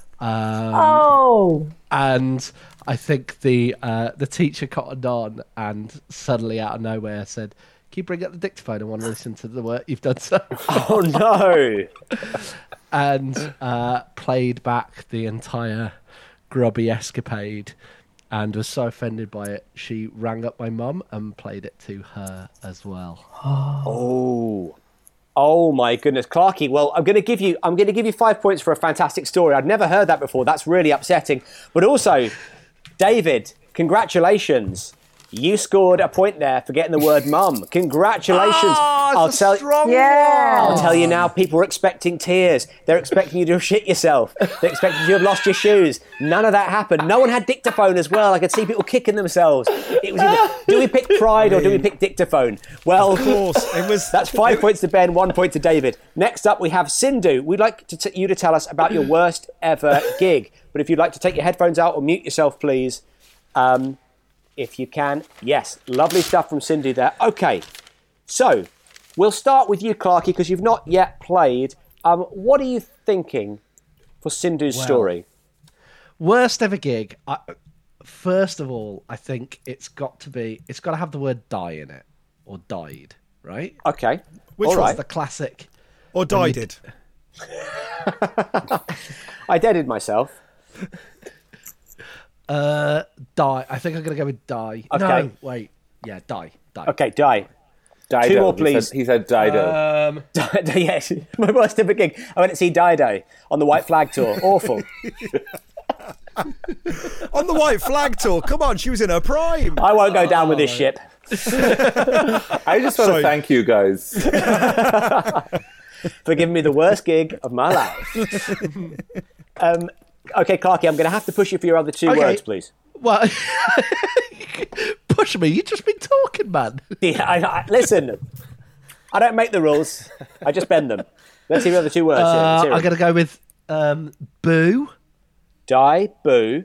And I think the teacher cottoned on and suddenly out of nowhere said, "Can you bring up the dictaphone? I want to listen to the work you've done." So, Oh, no. and played back the entire grubby escapade and was so offended by it, she rang up my mum and played it to her as well. Oh my goodness, Clarky. Well, I'm going to give you 5 points for a fantastic story. I'd never heard that before. That's really upsetting. But also, David, congratulations. You scored a point there for getting the word mum. Congratulations. I'll tell you now, people are expecting tears. They're expecting you to shit yourself. They're expecting you to have lost your shoes. None of that happened. No one had dictaphone as well. I could see people kicking themselves. It was either, do we pick pride or do we pick dictaphone? Well, of course. That's 5 points to Ben, 1 point to David. Next up, we have Sindhu. We'd like you to tell us about your worst ever gig. But if you'd like to take your headphones out or mute yourself, please. If you can. Yes, lovely stuff from Sindhu there. Okay, so we'll start with you, Clarky, because you've not yet played. What are you thinking for Sindhu's story? Worst ever gig. First of all, I think it's got to have the word die in it, or died, right? Okay. Which was the classic? Or died it? I deaded myself. Die. I think I'm going to go with die. Okay. No, wait. Yeah, die. Okay, die. Dido. Two more, please. He said Dido. Yes, my worst ever gig. I went to see Dido on the White Flag Tour. Awful. On the White Flag Tour? Come on, she was in her prime. I won't go down with this ship. I just want to thank you guys for giving me the worst gig of my life. Okay, Clarky, I'm going to have to push you for your other two words, please. Well, push me. You've just been talking, man. Yeah, listen, I don't make the rules. I just bend them. Let's see the other two words here. I'm going to go with boo. Die, boo.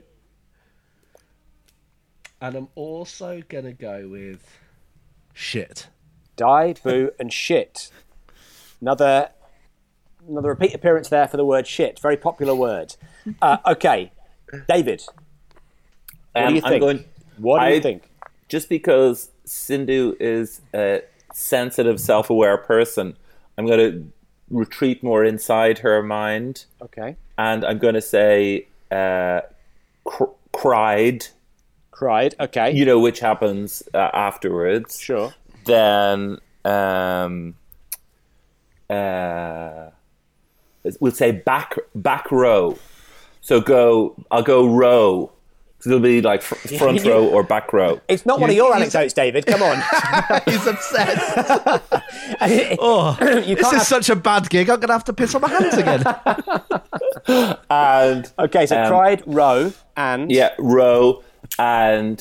And I'm also going to go with shit. Die, boo, and shit. Another repeat appearance there for the word shit. Very popular word. Okay, David. What do you think? What do you think? Just because Sindhu is a sensitive, self-aware person, I'm going to retreat more inside her mind. Okay. And I'm going to say cried. Cried, okay. You know, which happens afterwards. Sure. Then we'll say back row. So I'll go row. So it'll be like front row or back row. It's not one of your anecdotes, David. Come on. He's obsessed. This is such a bad gig. I'm going to have to piss on my hands again. And okay, so cried, row, and row, and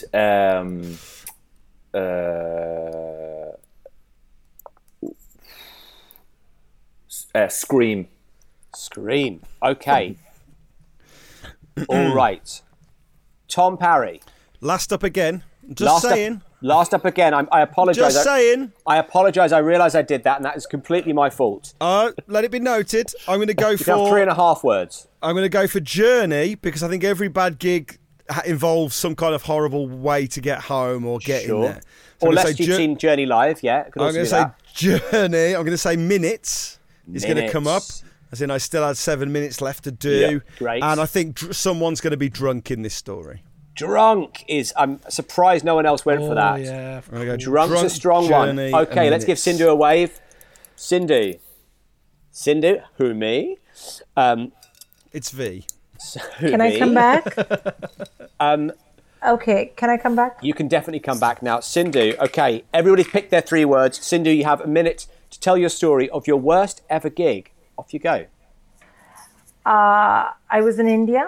scream. Scream. Okay. All right. Tom Parry. Last up again. Just saying. Last up again. I apologise. Just saying. I apologise. I realise I did that, and that is completely my fault. Let it be noted. I'm going to go for 3.5 words. I'm going to go for journey, because I think every bad gig involves some kind of horrible way to get home or get in there. So or less you've seen Journey live, yeah. I'm going to say journey. I'm going to say minutes is going to come up. As in, I still had 7 minutes left to do. Yeah, great. And I think someone's going to be drunk in this story. Drunk is... I'm surprised no one else went for that. Yeah. Drunk's a strong one. Okay, let's give Sindhu a wave. Sindhu, who, me? It's V. Can I come back? Okay, can I come back? You can definitely come back now. Sindhu, okay, everybody's picked their 3 words. Sindhu, you have a minute to tell your story of your worst ever gig. Off you go. I was in India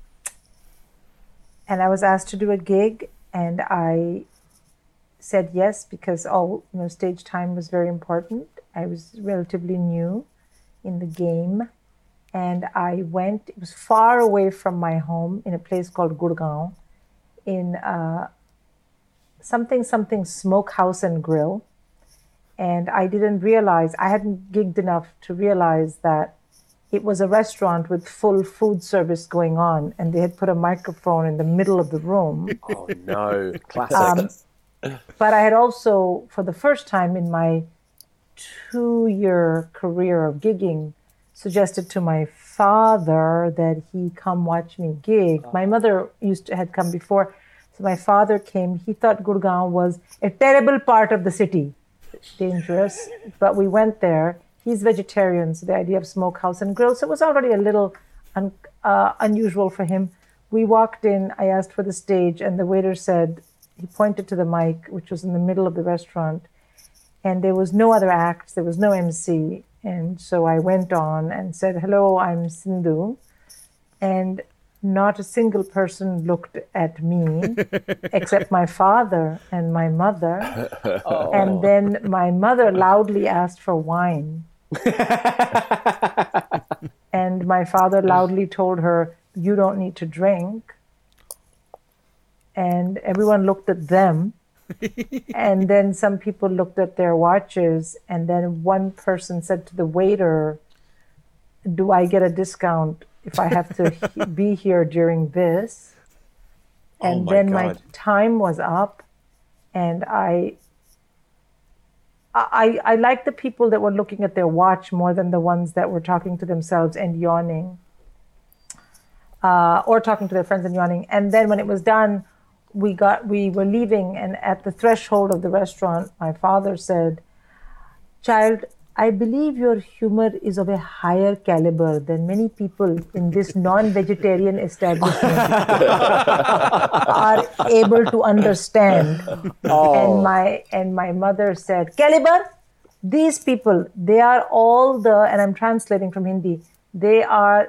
and I was asked to do a gig, and I said yes because stage time was very important. I was relatively new in the game, and I went. It was far away from my home in a place called Gurgaon, in something smokehouse and grill. And I didn't realize, I hadn't gigged enough to realize that it was a restaurant with full food service going on, and they had put a microphone in the middle of the room. Oh no, classic. But I had also, for the first time in my 2-year career of gigging, suggested to my father that he come watch me gig. My mother had come before, so my father came. He thought Gurgaon was a terrible part of the city, dangerous, but we went there. He's vegetarian, so the idea of smokehouse and grill, so it was already a little unusual for him. We walked in, I asked for the stage, and the waiter said, he pointed to the mic, which was in the middle of the restaurant, and there was no other act, there was no MC. And so I went on and said, hello, I'm Sindhu. And not a single person looked at me except my father and my mother. And then my mother loudly asked for wine. And my father loudly told her, you don't need to drink. And everyone looked at them. And then some people looked at their watches, and then one person said to the waiter, do I get a discount if I have to be here during this? And then my time was up, and I like the people that were looking at their watch more than the ones that were talking to themselves and yawning, or talking to their friends and yawning. And then when it was done, we were leaving, and at the threshold of the restaurant, my father said, child, I believe your humor is of a higher caliber than many people in this non-vegetarian establishment are able to understand. And my mother said, caliber? These people, they are all and I'm translating from Hindi, they are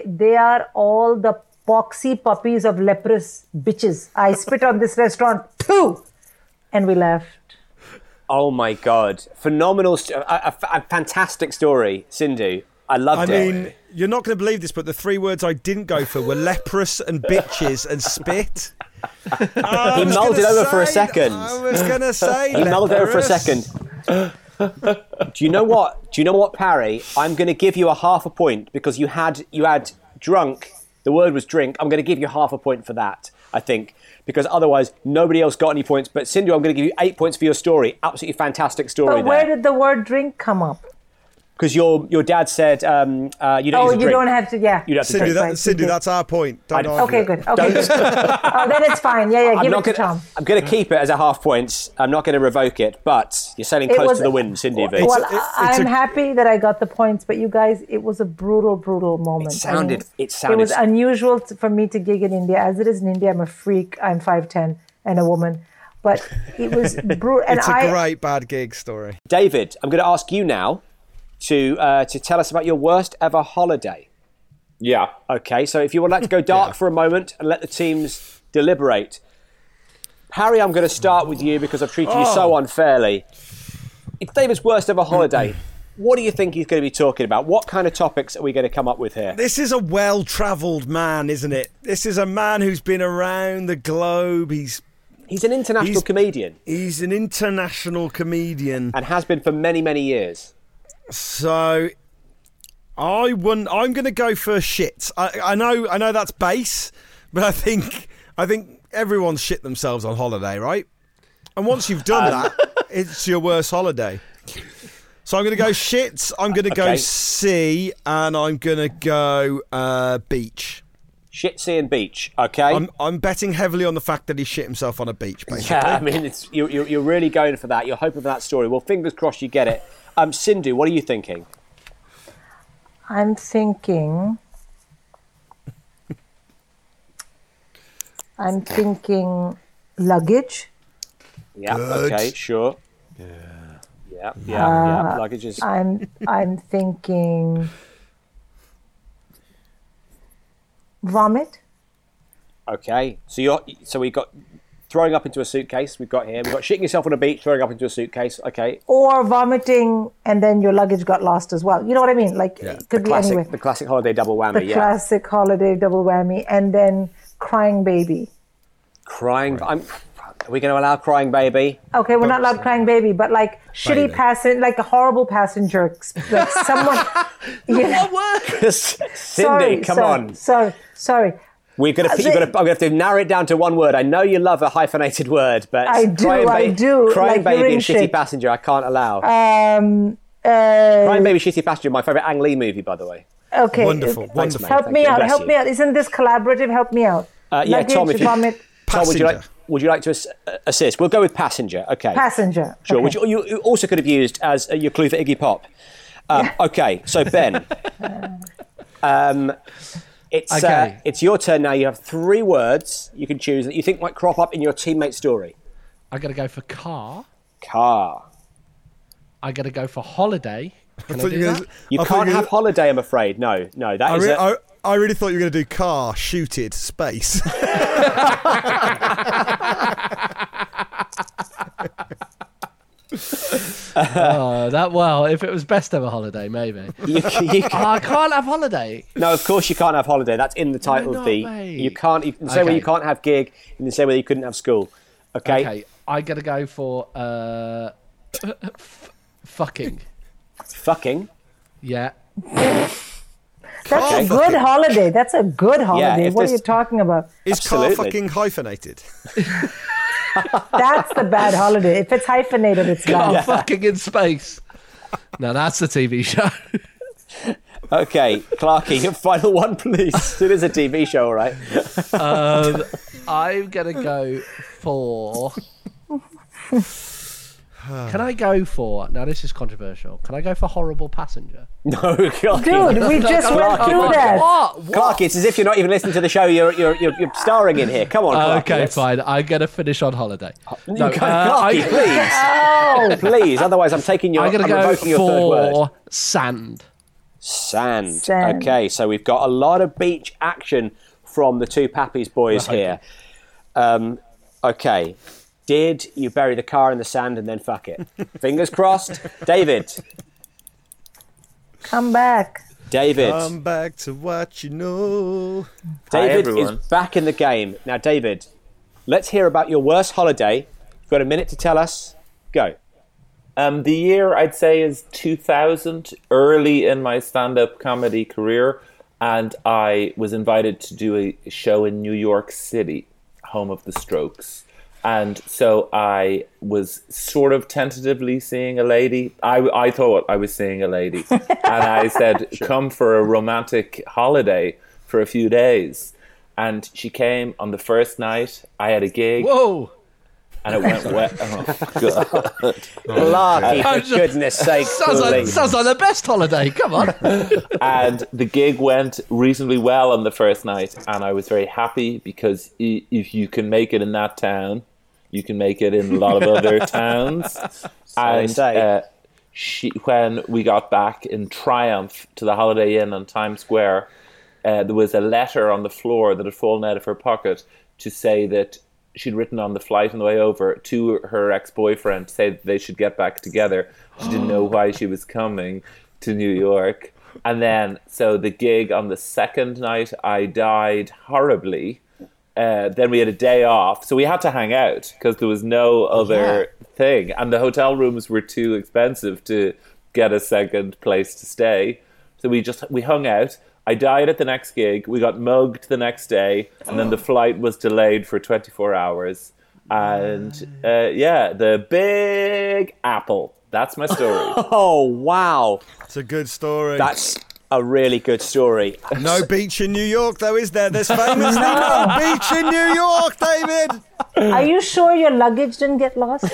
all the poxy puppies of leprous bitches. I spit on this restaurant, pooh! And we left. Oh my God. Phenomenal, a fantastic story, Sindhu. I loved it. I mean, you're not going to believe this, but the 3 words I didn't go for were leprous and bitches and spit. He mulled it over for a second. I was going to say He mulled it over for a second. Do you know what, Parry? I'm going to give you a half a point because you had drunk. The word was drink. I'm going to give you half a point for that, I think, because otherwise nobody else got any points. But Sindhu, I'm going to give you 8 points for your story. Absolutely fantastic story. But where did the word drink come up? Because your dad said you don't have to, yeah. You don't have to drink. Sindhu, that's our point. Don't argue. Okay, good. Okay. Then it's fine. Yeah, give it to Tom. I'm going to keep it as a half points. I'm not going to revoke it, but you're sailing close to the wind, Sindhu. Well, I'm happy that I got the points, but you guys, it was a brutal, brutal moment. It sounded. It was unusual for me to gig in India. As it is in India, I'm a freak. I'm 5'10" and a woman. But it was brutal. It's a great bad gig story. David, I'm going to ask you now to tell us about your worst ever holiday. Yeah. Okay, so if you would like to go dark for a moment and let the teams deliberate. Harry, I'm going to start with you because I've treated you so unfairly. It's David's worst ever holiday. What do you think he's going to be talking about? What kind of topics are we going to come up with here? This is a well-travelled man, isn't it? This is a man who's been around the globe. He's an international comedian. He's an international comedian. And has been for many, many years. So, I'm going to go for shits. I know that's base, but I think everyone's shit themselves on holiday, right? And once you've done that, it's your worst holiday. So I'm going to go shits. I'm going to go sea, and I'm going to go beach. Shit, sea, and beach. Okay. I'm betting heavily on the fact that he shit himself on a beach. Basically. Yeah, I mean, you're really going for that. You're hoping for that story. Well, fingers crossed you get it. Sindhu, what are you thinking? I'm thinking luggage. Yeah. Good. Okay. Sure. Yeah. Luggage is. I'm thinking vomit. Okay. So we got throwing up into a suitcase. We've got shitting yourself on a beach, throwing up into a suitcase. Okay. Or vomiting and then your luggage got lost as well. You know what I mean? Like it could be anywhere. The classic holiday double whammy. Classic holiday double whammy, and then crying baby. Crying. Are we going to allow crying baby? Okay, we're not allowed crying baby, but like shitty passenger, like a horrible passenger, like someone. What word? Cindy, come on. Sorry. I'm going to have to narrow it down to one word. I know you love a hyphenated word, but I do. Crying like baby and shitty passenger, I can't allow. Crying Baby Shitty Passenger, my favourite Ang Lee movie, by the way. Okay. Wonderful. Help me out. Help me out. Isn't this collaborative? Help me out. Tom, if you... vomit. Tom, would you like to assist? We'll go with Passenger. Okay. Passenger. Sure. Okay. Which you also could have used as your clue for Iggy Pop. Okay. So Ben, it's your turn now. You have 3 words you can choose that you think might crop up in your teammate's story. I got to go for car. Car. I got to go for holiday. Can I do that? You can't have holiday, I'm afraid. No. I really thought you were going to do car, shooted, space. If it was best ever holiday, maybe. I can't have holiday. No, of course you can't have holiday. That's in the title of the. Mate? You can't. In the same way you can't have gig. In the same way you couldn't have school. Okay. I got to go for fucking. Fucking. Yeah. That's a good holiday. That's a good holiday. What are you talking about? Is car fucking hyphenated? That's the bad holiday. If it's hyphenated, it's bad. Fucking in space. Now that's a TV show. Okay, Clarky, your final one, please. It is a TV show, all right? I'm going to go for... Can I go for... Now, this is controversial. Can I go for Horrible Passenger? No, Clarky. Dude, we just went through that. What? Clarky, it's as if you're not even listening to the show you're starring in here. Come on, Clarky. Okay, fine. I'm going to finish on holiday. No, Clarky, please. Oh. Please, otherwise I'm taking your... I'm going to go your third word. for sand. Sand. Okay, so we've got a lot of beach action from the two Pappies boys here. Okay. Did you bury the car in the sand and then fuck it? Fingers crossed. David. Come back. David. Come back to what you know. David is back in the game. Now, David, let's hear about your worst holiday. You've got a minute to tell us. Go. The year I'd say is 2000, early in my stand-up comedy career, and I was invited to do a show in New York City, home of the Strokes. And so I was sort of tentatively seeing a lady. I thought I was seeing a lady. And I said, come for a romantic holiday for a few days. And she came on the first night. I had a gig. Whoa! And it went wet. Oh, God. Clarky, for goodness sake. Sounds like the best holiday. Come on. And the gig went reasonably well on the first night. And I was very happy because if you can make it in that town, you can make it in a lot of other towns. And when we got back in triumph to the Holiday Inn on Times Square, there was a letter on the floor that had fallen out of her pocket to say that she'd written on the flight on the way over to her ex-boyfriend to say that they should get back together. She didn't know why she was coming to New York. And then, so the gig on the second night, I died horribly. Then we had a day off. So we had to hang out because there was no other thing. And the hotel rooms were too expensive to get a second place to stay. So we hung out. I died at the next gig. We got mugged the next day. And then the flight was delayed for 24 hours. And the Big Apple. That's my story. Oh, wow. It's a good story. That's a really good story. No beach in New York, though, is there? There's famously no beach in New York, David. Are you sure your luggage didn't get lost?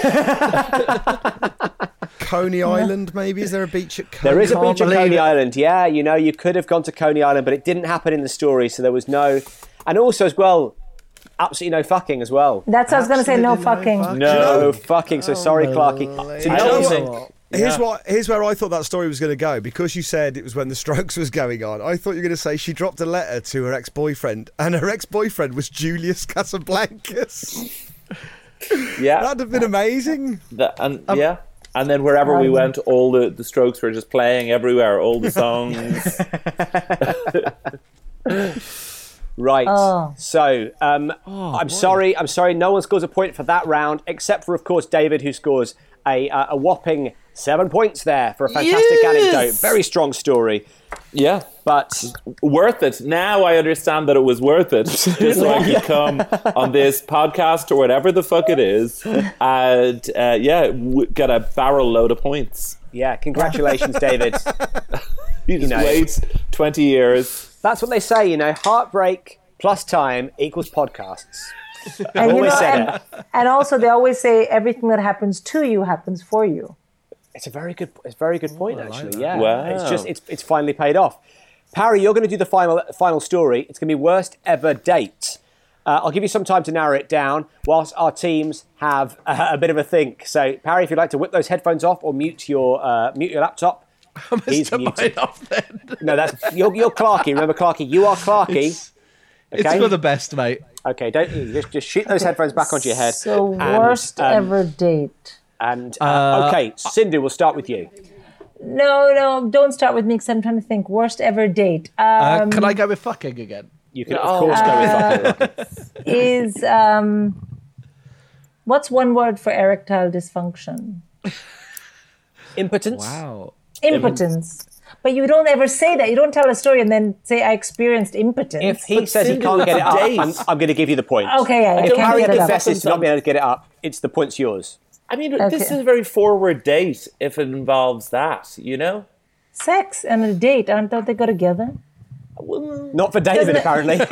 Coney Island, maybe? Is there a beach at Coney? There is a beach at Coney Island, yeah. You know, you could have gone to Coney Island, but it didn't happen in the story, so there was no... And also, as well, absolutely no fucking as well. That's what I was going to say, no fucking. No fucking, so sorry, Clarky. So Here's where I thought that story was going to go. Because you said it was when the Strokes was going on, I thought you were going to say she dropped a letter to her ex-boyfriend, and her ex-boyfriend was Julius Casablancas. Yeah. That'd have been amazing. And then wherever we went, all the Strokes were just playing everywhere, all the songs. Right. So, I'm sorry. No one scores a point for that round, except for, of course, David, who scores a whopping 7 points there for a fantastic anecdote. Very strong story. Yeah. But worth it. Now I understand that it was worth it. Just so I could come on this podcast or whatever the fuck it is and, get a barrel load of points. Yeah, congratulations, David. You just wait 20 years. That's what they say, heartbreak plus time equals podcasts. And, and also they always say everything that happens to you happens for you. It's a very good point, actually. Like yeah, wow. It's finally paid off. Parry, you're going to do the final story. It's going to be worst ever date. I'll give you some time to narrow it down whilst our teams have a bit of a think. So, Parry, if you'd like to whip those headphones off or mute your laptop. He's muted. Off then. No, you're Clarky. Remember, Clarky, you are Clarky. It's for the best, mate. Okay, don't just shoot those headphones back onto your head. So worst ever date. And okay, Cindy, we'll start with you. No, don't start with me because I'm trying to think. Worst ever date. Can I go with fucking again? You can, of course, go with fucking. Is what's one word for erectile dysfunction? Impotence. Wow. Impotence. But you don't ever say that. You don't tell a story and then say, I experienced impotence. If he says he can't get it up, I'm going to give you the point. Okay, yeah. If Harry confesses to not being able to get it up, it's the point's yours. I mean, this is a very forward date if it involves that, Sex and a date, don't they go together? Not for David, apparently. No, but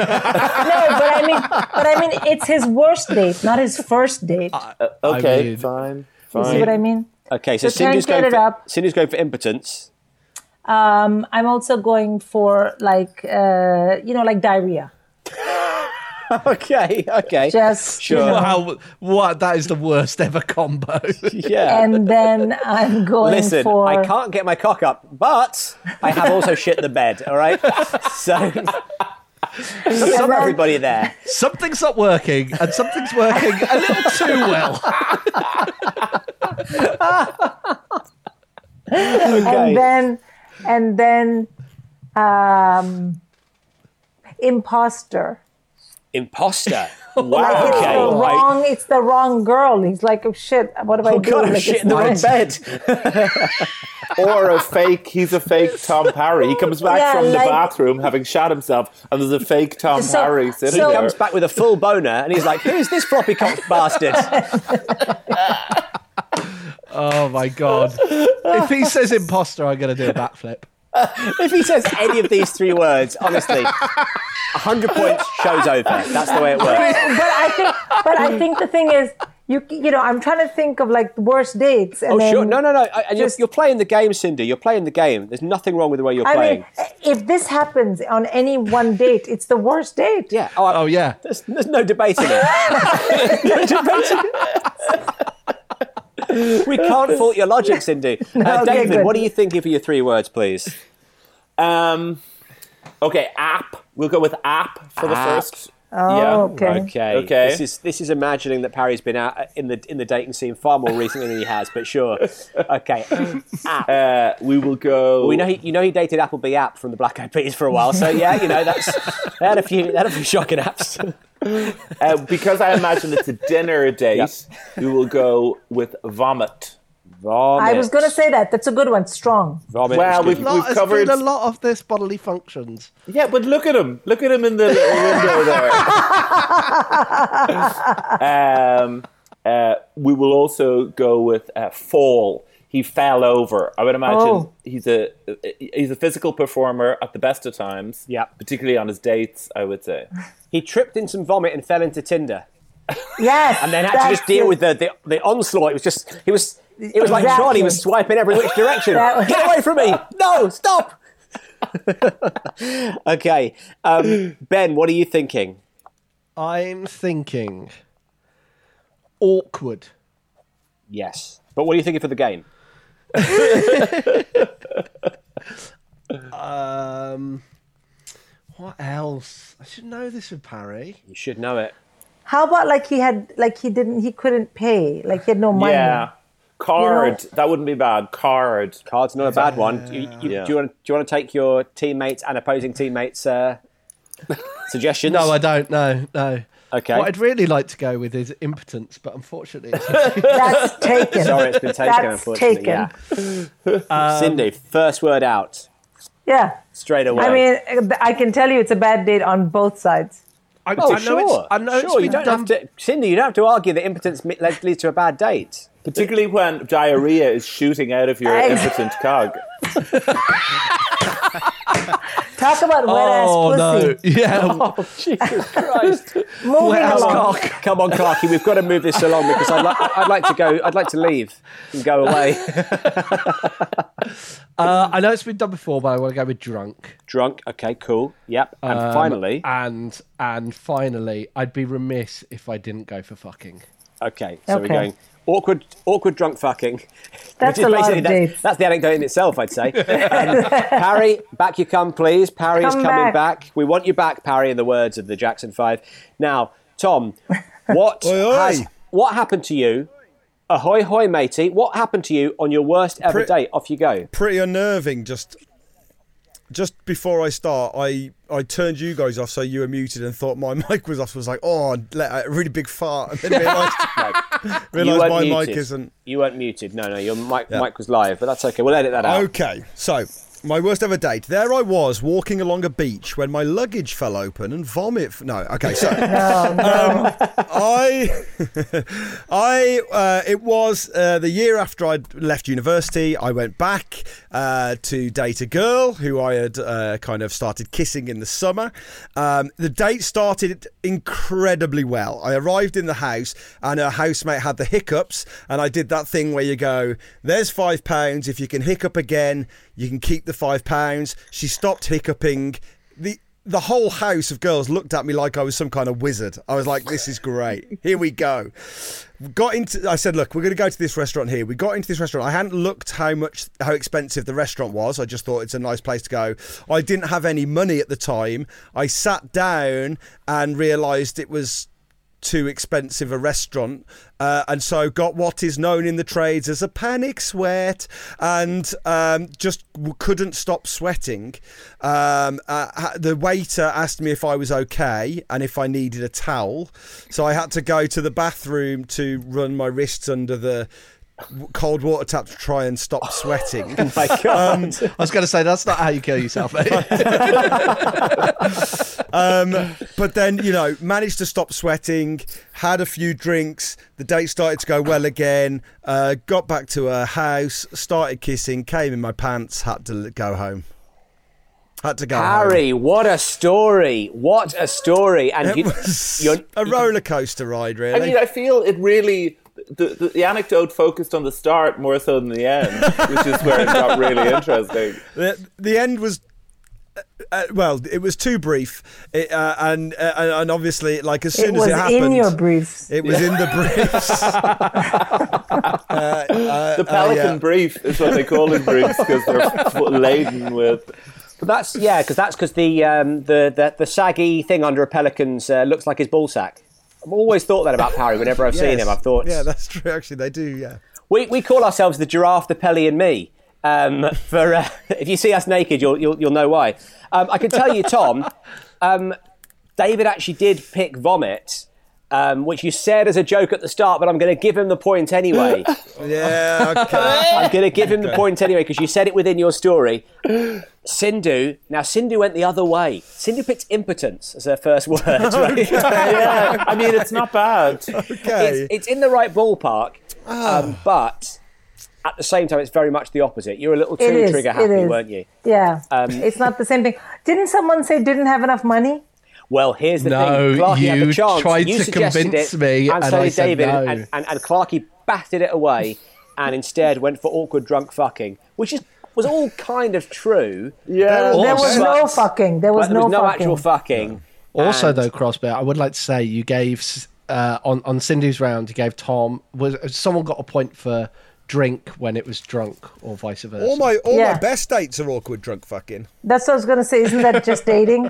I mean, it's his worst date, not his first date. Okay, fine. You see what I mean? Okay, so Cindy's going for impotence. I'm also going for like diarrhea. Okay. Just sure. What? That is the worst ever combo. Yeah. And then I'm going for. I can't get my cock up, but I have also shit the bed. All right. So. Some everybody there. Something's not working, and something's working a little too well. Okay. And then, imposter. Imposter. Wow. It's the wrong girl. He's like, oh shit, what do I do? God, I'm shit in the wrong bed. Or he's a fake Tom Parry. He comes back from the bathroom having shot himself, and there's a fake Tom Parry sitting there. He comes back with a full boner, and he's like, who's this floppy cock bastard? Oh my God. If he says imposter, I'm going to do a backflip. If he says any of these three words, honestly, 100 points, show's over. That's the way it works. But I think the thing is, I'm trying to think of like the worst dates. And sure. No. You're playing the game, Cindy. You're playing the game. There's nothing wrong with the way you're playing. I mean, if this happens on any one date, it's the worst date. Yeah. Yeah. There's no debating it. We can't fault your logic, Cindy. David, what are you thinking for your three words, please? Okay, app. We'll go with app for the first. Oh, yeah. Okay. This is imagining that Parry's been out in the dating scene far more recently than he has, but sure. Okay. App. We will go. Well, he dated Appleby App from the Black Eyed Peas for a while, so yeah, they had a few shocking apps. Because I imagine it's a dinner date, we will go with vomit. I was going to say that. That's a good one. Strong. Vomit. Well, we've covered a lot of this bodily functions. Yeah, but look at him. Look at him in the little window there. We will also go with fall. He fell over. I would imagine he's a physical performer at the best of times. Yeah, particularly on his dates, I would say. He tripped in some vomit and fell into Tinder. Yes, and then had to just deal with the onslaught. It was like Charlie was swiping every which direction. Get away from me! No, stop! Okay, Ben, what are you thinking? I'm thinking awkward. Yes, but what are you thinking for the game? What else? I should know this with Parry. You should know it. How about he couldn't pay, like he had no money? Yeah, card. That wouldn't be bad. Card's not a bad one. Do you want to take your teammates and opposing teammates' suggestions? No, I don't. No. Okay. What I'd really like to go with is impotence, but unfortunately, that's taken. Sorry, it's been taken. Unfortunately, taken. Yeah. Cindy, first word out. Yeah. Straight away. I mean, I can tell you it's a bad date on both sides. I know. You don't have to, Cindy. You don't have to argue that impotence leads to a bad date. Particularly when diarrhea is shooting out of your impotent cog. Talk about wet-ass pussy. No. Yeah. Oh, Jesus Christ. Moving along. Come on, Clarky, we've got to move this along because I'd like to go. I'd like to leave and go away. I know it's been done before, but I want to go with drunk. Drunk. Okay, cool. Yep. And finally. And finally, I'd be remiss if I didn't go for fucking. Okay, so we're going awkward drunk fucking. That's a lot of dates. That's the anecdote in itself, I'd say. Parry, back you come, please. Parry is coming back. We want you back, Parry, in the words of the Jackson 5. Now, Tom, what happened to you? Ahoy, hoy, matey. What happened to you on your worst ever date? Off you go. Pretty unnerving. Just before I start, I turned you guys off so you were muted and thought my mic was off. So I was like, oh, I let out a really big fart. And then realised my mic isn't. You weren't muted. No, your mic was live, but that's okay. We'll edit that out. Okay, so my worst ever date. There I was walking along a beach when my luggage fell open and vomit. No, okay, so it was the year after I'd left university. I went back to date a girl who I had kind of started kissing in the summer. The date started incredibly well. I arrived in the house and her housemate had the hiccups, and I did that thing where you go, there's £5. If you can hiccup again, you can keep the £5. She stopped hiccuping. The whole house of girls looked at me like I was some kind of wizard. I was like, this is great. Here we go. I said, look, we're going to go to this restaurant here. We got into this restaurant. I hadn't looked how expensive the restaurant was. I just thought it's a nice place to go. I didn't have any money at the time. I sat down and realised it was too expensive a restaurant, and so got what is known in the trades as a panic sweat, and just couldn't stop sweating. The waiter asked me if I was okay and if I needed a towel, so I had to go to the bathroom to run my wrists under the cold water tap to try and stop sweating. Oh my God. I was going to say, that's not how you kill yourself, mate. But then, managed to stop sweating, had a few drinks, the date started to go well again, got back to her house, started kissing, came in my pants, had to go home. Harry, what a story. What a story. And it was a roller coaster ride, really. I mean, I feel it really... The anecdote focused on the start more so than the end, which is where it got really interesting. The end was, it was too brief, and obviously, like as soon as it happened, it was in your briefs. It was in the briefs. The Pelican brief is what they call in briefs because they're laden with. But that's because the saggy thing under a pelican's looks like his ball sack. I've always thought that about Parry whenever I've seen him. I've thought... Yeah, that's true. Actually, they do, yeah. We call ourselves the Giraffe, the Pelly and me. If you see us naked, you'll know why. I can tell you, Tom, David actually did pick vomit, which you said as a joke at the start, but I'm going to give him the point anyway. Yeah, okay. I'm going to give him the point anyway because you said it within your story. Sindhu went the other way. Sindhu picked impotence as her first word. Right? Yeah, I mean, it's not bad. Okay. It's in the right ballpark, but at the same time, it's very much the opposite. You're a little too trigger happy, weren't you? Yeah, it's not the same thing. Didn't someone say didn't have enough money? Well, here's the thing. Clarky had the chance. Tried you to convince me, and so I did said David, no. and Clarky batted it away, and instead went for awkward drunk fucking, which was all kind of true. Yeah, there was no fucking. There was no actual fucking. Also, though, Crossbear, I would like to say you gave on Sindhu's round. You gave Tom. Someone got a point for drink when it was drunk, or vice versa. All my best dates are awkward drunk fucking. That's what I was going to say. Isn't that just dating?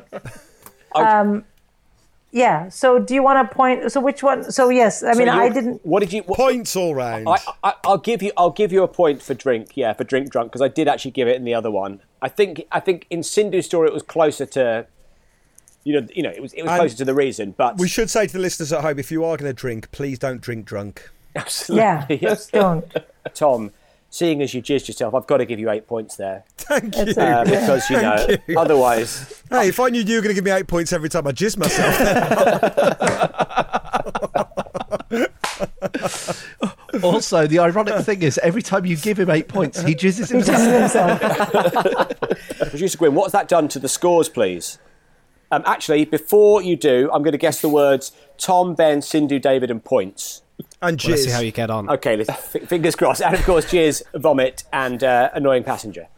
Yeah. So do you want a point? So which one? So yes. I mean, I didn't. What did you? Points all round. I'll give you a point for drink. Yeah, for drink drunk, because I did actually give it in the other one. I think in Sindhu's story it was closer to. It was closer to the reason. But we should say to the listeners at home, if you are going to drink, please don't drink drunk. Absolutely. Yeah. Just don't. Tom, seeing as you jizzed yourself, I've got to give you 8 points there. Thank you. Because otherwise. Hey, if I knew you were going to give me 8 points every time I jizz myself. Also, the ironic thing is, every time you give him 8 points, he jizzes himself. Producer Gwyn, what's that done to the scores, please? Actually, before you do, I'm going to guess the words Tom, Ben, Sindhu, David, and points. And jizz. Let's see how you get on. Okay, fingers crossed. And of course, jizz, vomit, and annoying passenger.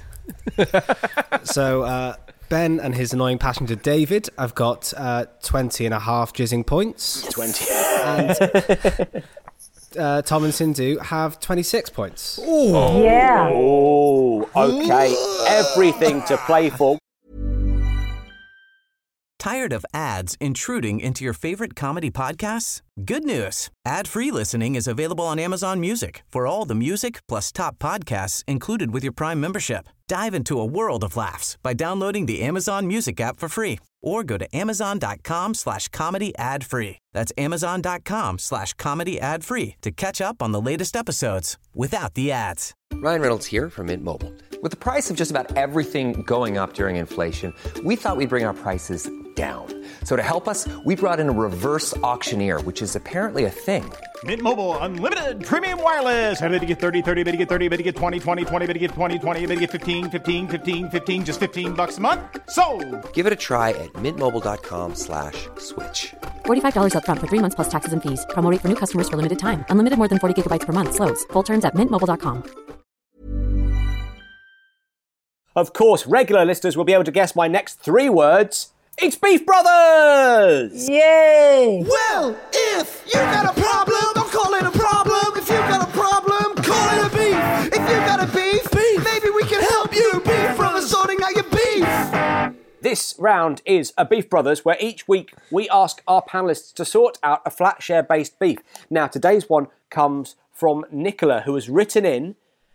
So, Ben and his annoying passenger David, I've got 20 and a half jizzing points. 20. And Tom and Sindhu have 26 points. Ooh. Yeah. Oh, okay. Everything to play for. Tired of ads intruding into your favorite comedy podcasts? Good news. Ad-free listening is available on Amazon Music for all the music plus top podcasts included with your Prime membership. Dive into a world of laughs by downloading the Amazon Music app for free or go to amazon.com/comedy ad-free. That's amazon.com/comedy ad-free to catch up on the latest episodes without the ads. Ryan Reynolds here from Mint Mobile. With the price of just about everything going up during inflation, we thought we'd bring our prices down. So to help us, we brought in a reverse auctioneer, which is apparently a thing. Mint Mobile Unlimited Premium Wireless. How to get 30, 30, bit to get 30, bit to get 20, 20, 20, bit to get 20, 20, bit to get 15, 15, 15, 15, just $15 a month? Sold! Give it a try at mintmobile.com/switch. $45 up front for 3 months plus taxes and fees. Promo rate for new customers for limited time. Unlimited more than 40 gigabytes per month. Slows full terms at mintmobile.com. Of course, regular listeners will be able to guess my next 3 words. It's Beef Brothers! Yay! Well, if you got a problem, don't call it a problem. If you got a problem, call it a beef. If you got a beef, maybe we can help you. Beef Brothers sorting out your beef. This round is a Beef Brothers, where each week we ask our panellists to sort out a Flatshare-based beef. Now, today's one comes from Nicola, who has written in,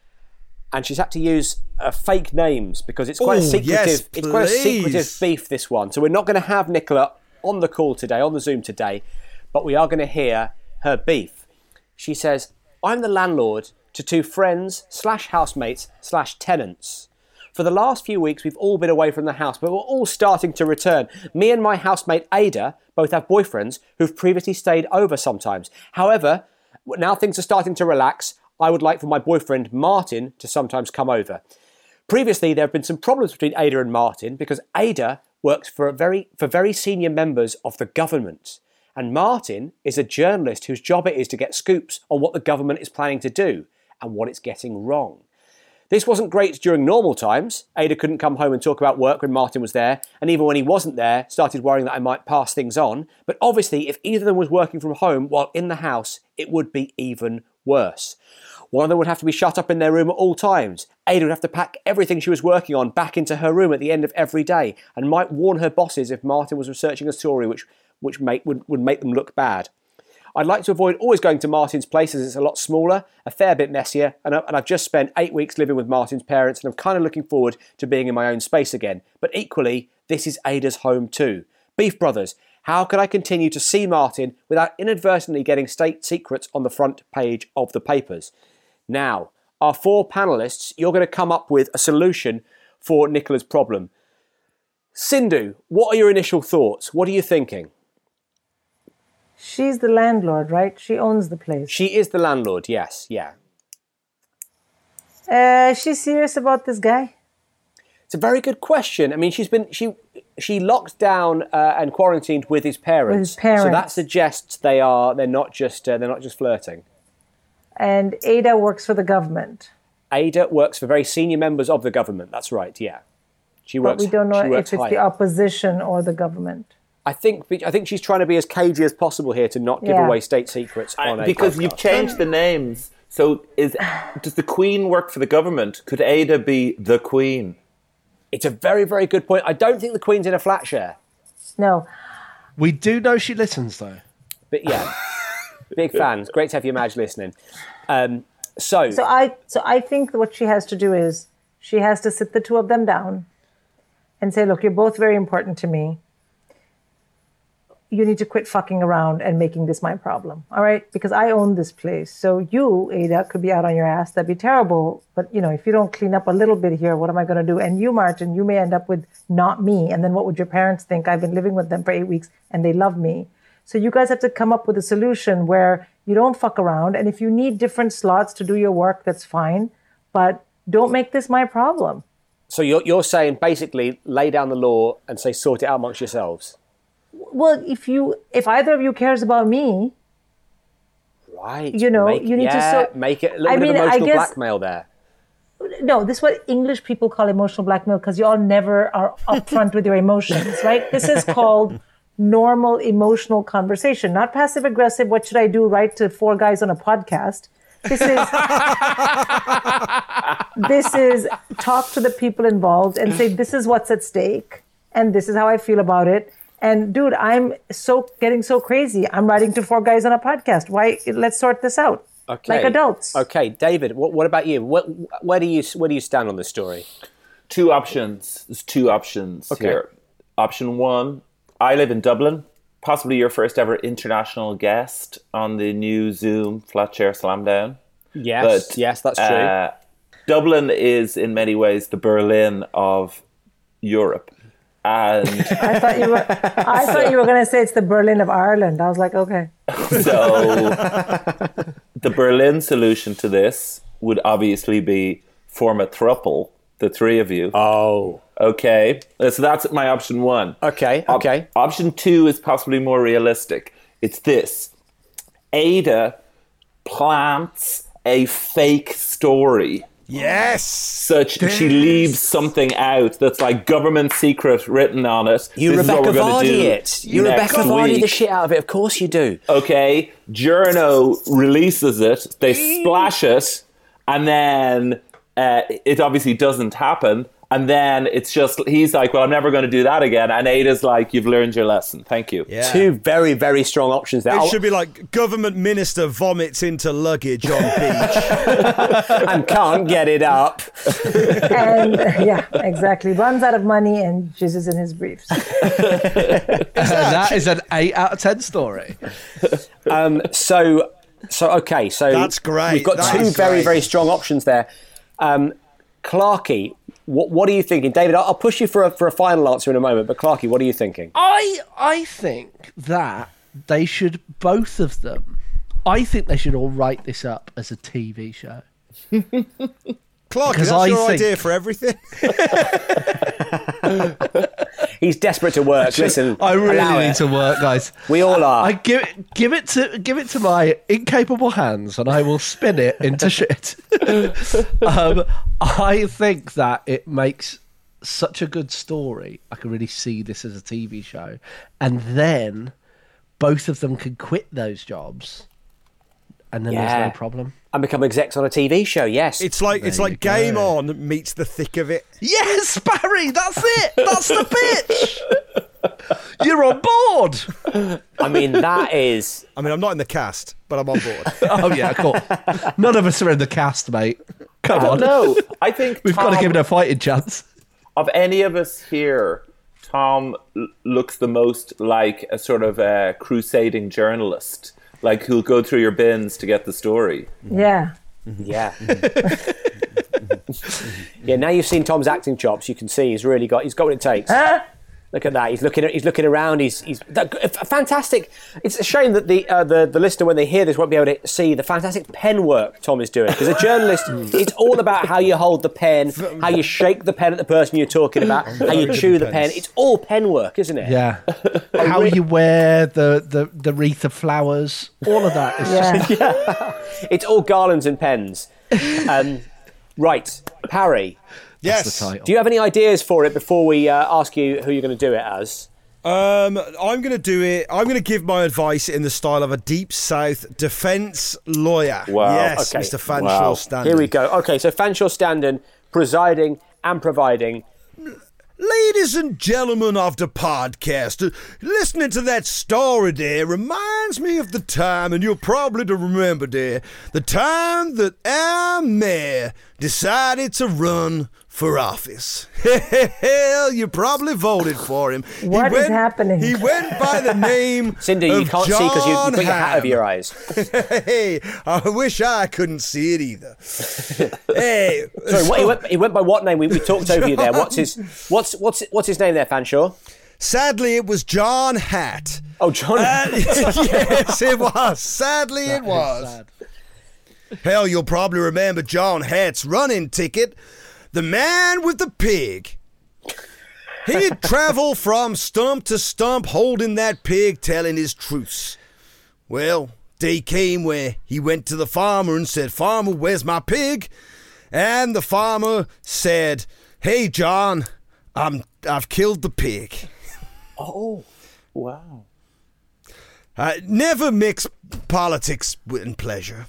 and she's had to use fake names because it's quite a secretive. Yes, it's quite a secretive beef, this one. So we're not going to have Nicola on the call today, on the Zoom today, but we are going to hear her beef. She says, "I'm the landlord to 2 friends / housemates / tenants. For the last few weeks, we've all been away from the house, but we're all starting to return. Me and my housemate Ada both have boyfriends who've previously stayed over sometimes. However, now things are starting to relax. I would like for my boyfriend Martin to sometimes come over. Previously, there have been some problems between Ada and Martin because Ada works for very senior members of the government, and Martin is a journalist whose job it is to get scoops on what the government is planning to do and what it's getting wrong. This wasn't great during normal times. Ada couldn't come home and talk about work when Martin was there, and even when he wasn't there, started worrying that I might pass things on. But obviously, if either of them was working from home while in the house, it would be even worse. One of them would have to be shut up in their room at all times. Ada would have to pack everything she was working on back into her room at the end of every day, and might warn her bosses if Martin was researching a story which would make them look bad. I'd like to avoid always going to Martin's place as it's a lot smaller, a fair bit messier, and I've just spent 8 weeks living with Martin's parents, and I'm kind of looking forward to being in my own space again. But equally, this is Ada's home too. Beef Brothers, how can I continue to see Martin without inadvertently getting state secrets on the front page of the papers? Now, our 4 panellists, you're going to come up with a solution for Nicola's problem. Sindhu, what are your initial thoughts? What are you thinking? She's the landlord, right? She owns the place. She is the landlord, yes, yeah. She's serious about this guy? It's a very good question. I mean, she locked down and quarantined with his parents. With his parents. So that suggests they're not just flirting. And Ada works for the government. Ada works for very senior members of the government. That's right, yeah. But we don't know if it's the opposition or the government. I think she's trying to be as cagey as possible here to not give away state secrets on a because podcast. You've changed the names. So does the Queen work for the government? Could Ada be the Queen? It's a very, very good point. I don't think the Queen's in a flat share. No. We do know she listens, though. But yeah, big fans. Great to have you, Madge, listening. So I think what she has to do is she has to sit the 2 of them down and say, look, you're both very important to me. You need to quit fucking around and making this my problem, all right? Because I own this place. So you, Ada, could be out on your ass. That'd be terrible. But, if you don't clean up a little bit here, what am I going to do? And you, Martin, you may end up with not me. And then what would your parents think? I've been living with them for 8 weeks and they love me. So you guys have to come up with a solution where You don't fuck around. And if you need different slots to do your work, that's fine. But don't make this my problem. So you're saying basically lay down the law and say sort it out amongst yourselves. Well, if either of you cares about me, right? You need to make it a little bit of emotional blackmail there. No, this is what English people call emotional blackmail because you all never are upfront with your emotions, right? This is called normal emotional conversation, not passive aggressive. What should I do? Right to 4 guys on a podcast. This is talk to the people involved and say, this is what's at stake and this is how I feel about it. And dude, I'm getting so crazy. I'm writing to 4 guys on a podcast. Why? Let's sort this out. Okay. Like adults. Okay, David, what about you? Where do you stand on this story? 2 options. There's 2 options here. Option 1, I live in Dublin. Possibly your first ever international guest on the new Zoom Flatshare Slamdown. Yes, that's true. Dublin is in many ways the Berlin of Europe. And I thought you were going to say it's the Berlin of Ireland. I was like, okay. So the Berlin solution to this would obviously be form a throuple, the 3 of you. Oh. Okay. So that's my option 1. Okay. Option 2 is possibly more realistic. It's this. Ada plants a fake story. Yes. Such she leaves something out that's like government secret written on it. You Rebecca Vardy it. You Rebecca Vardy the shit out of it. Of course you do. Okay. Journo releases it. They splash it. And then it obviously doesn't happen. And then it's just, he's like, well, I'm never going to do that again. And Ada's like, you've learned your lesson. Thank you. Yeah. 2 very, very strong options there. It should be like government minister vomits into luggage on beach. And can't get it up. And yeah, exactly. Runs out of money and jizzes in his briefs. That is an 8 out of 10 story. So that's great. We've got 2 very, very strong options there. Clarky, what are you thinking? David, I'll push you for a final answer in a moment, but Clarky, what are you thinking? I think that they should, both of them, I think they should all write this up as a TV show. Clarky, that's your idea for everything? He's desperate to work. Listen, I really need to work, guys. We all are. I give it to my incapable hands, and I will spin it into shit. I think that it makes such a good story. I can really see this as a TV show, and then both of them can quit those jobs, and then there's no problem. And become execs on a TV show, yes. It's like Game On meets the thick of it. Yes, Barry, that's it. That's the pitch. You're on board. I mean, that is... I'm not in the cast, but I'm on board. Oh, yeah, cool. None of us are in the cast, mate. Come on. No, I think we've got to give it a fighting chance. Of any of us here, Tom looks the most like a sort of a crusading journalist. Like, who'll go through your bins to get the story. Yeah. Yeah. Yeah, now you've seen Tom's acting chops, you can see he's got what it takes. Look at that. He's looking around. He's fantastic. It's a shame that the listener, when they hear this, won't be able to see the fantastic pen work Tom is doing. Because a journalist, it's all about how you hold the pen, how you shake the pen at the person you're talking about, how you chew the pen. It's all pen work, isn't it? Yeah. How you wear the wreath of flowers. All of that. It's all garlands and pens. Right, Parry. Yes. Do you have any ideas for it before we ask you who you're going to do it as? I'm going to do it. I'm going to give my advice in the style of a Deep South defence lawyer. Wow. Yes, okay. Mr. Fanshawe Standen. Here we go. Okay, so Fanshawe Standen, presiding and providing. Ladies and gentlemen of the podcast, listening to that story there reminds me of the time, and you'll probably remember there, the time that our mayor decided to run for office. Hell, you probably voted for him. What is happening? He went by the name Cindy, you can't see because you put your hat over your eyes. Hey, I wish I couldn't see it either. Hey, sorry, he went by what name? We talked over you there. What's his name there, Fanshawe? Sadly, it was John Hatt. Oh, John Hatt. Yes, it was. Sadly, it was. Sad. Hell, you'll probably remember John Hatt's running ticket, the man with the pig. He'd travel from stump to stump holding that pig, telling his truths. Well, day came where he went to the farmer and said, "Farmer, where's my pig?" And the farmer said, "Hey, John, I've killed the pig." Oh, wow. Never mix politics and pleasure.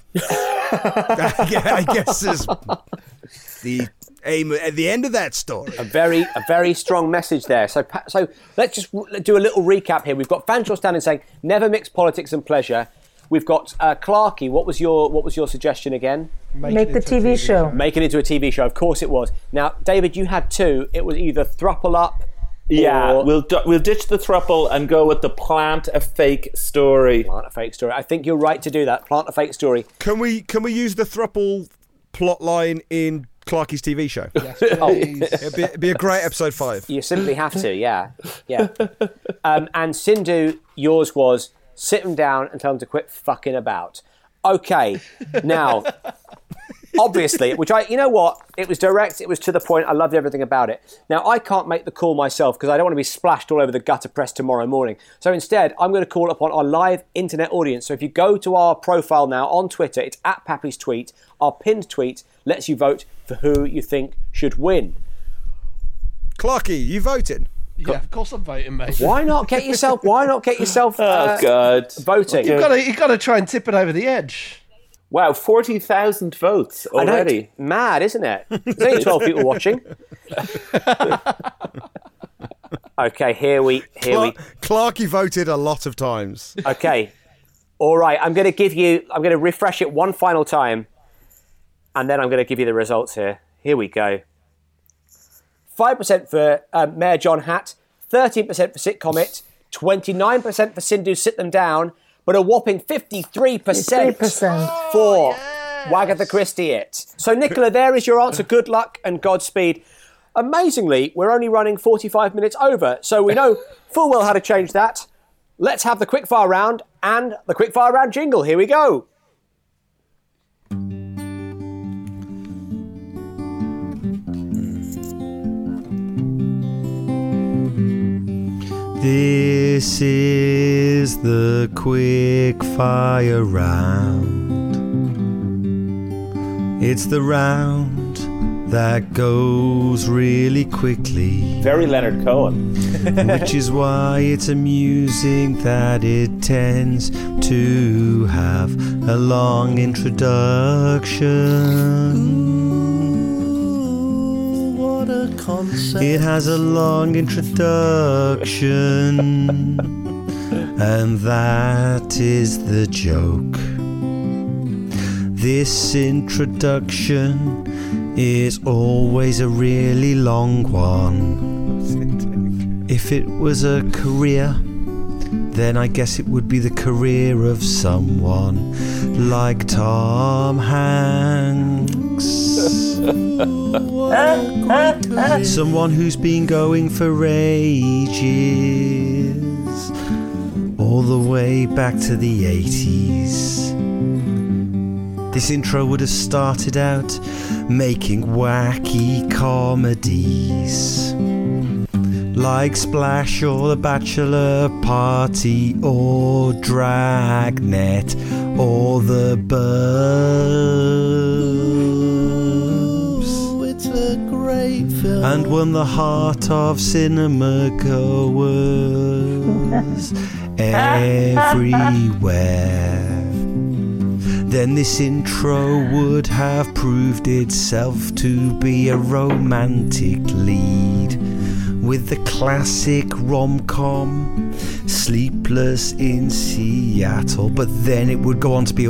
I guess is the aim at the end of that story. A very strong message there. So let's just do a little recap here. We've got Fanshawe standing saying, "Never mix politics and pleasure." We've got Clarky. What was your suggestion again? Make the TV show. Make it into a TV show. Of course it was. Now, David, you had two. It was either Thruple Up. Yeah, we'll ditch the thruple and go with the plant a fake story. Plant a fake story. I think you're right to do that. Plant a fake story. Can we use the thruple plot line in Clarky's TV show? Yes, It'd be a great episode 5. You simply have to. Yeah. And Sindhu, yours was sit them down and tell them to quit fucking about. Okay, now, obviously, you know what? It was direct, it was to the point, I loved everything about it. Now, I can't make the call myself because I don't want to be splashed all over the gutter press tomorrow morning. So instead, I'm going to call upon our live internet audience. So if you go to our profile now on Twitter, it's @Pappy's Tweet. Our pinned tweet lets you vote for who you think should win. Clarky, you voting? Yeah, of course I'm voting, mate. Why not get yourself God. voting? You've got to try and tip it over the edge. Wow, 40,000 votes already. I know, mad, isn't it? There's only 12 people watching. Okay, here we. Clarky voted a lot of times. Okay, all right. I'm going to refresh it one final time, and then I'm going to give you the results here. Here we go. 5% for Mayor John Hatt, 13% for Sitcom It, 29% for Sindhu Sit Them Down, but a whopping 53% for Wagatha Christie It. So, Nicola, there is your answer. Good luck and Godspeed. Amazingly, we're only running 45 minutes over, so we know full well how to change that. Let's have the quickfire round and the quickfire round jingle. Here we go. This is the quick fire round. It's the round that goes really quickly. Very Leonard Cohen. Which is why it's amusing that it tends to have a long introduction. It has a long introduction, and that is the joke. This introduction is always a really long one. If it was a career, then I guess it would be the career of someone like Tom Hanks. Someone who's been going for ages, all the way back to the 80s. This intro would have started out making wacky comedies like Splash or The Bachelor Party or Dragnet or The Burbs. Oh, it's a great film. And won the heart of cinema goers everywhere. Then this intro would have proved itself to be a romantic lead with the classic rom-com Sleepless in Seattle, but then it would go on to be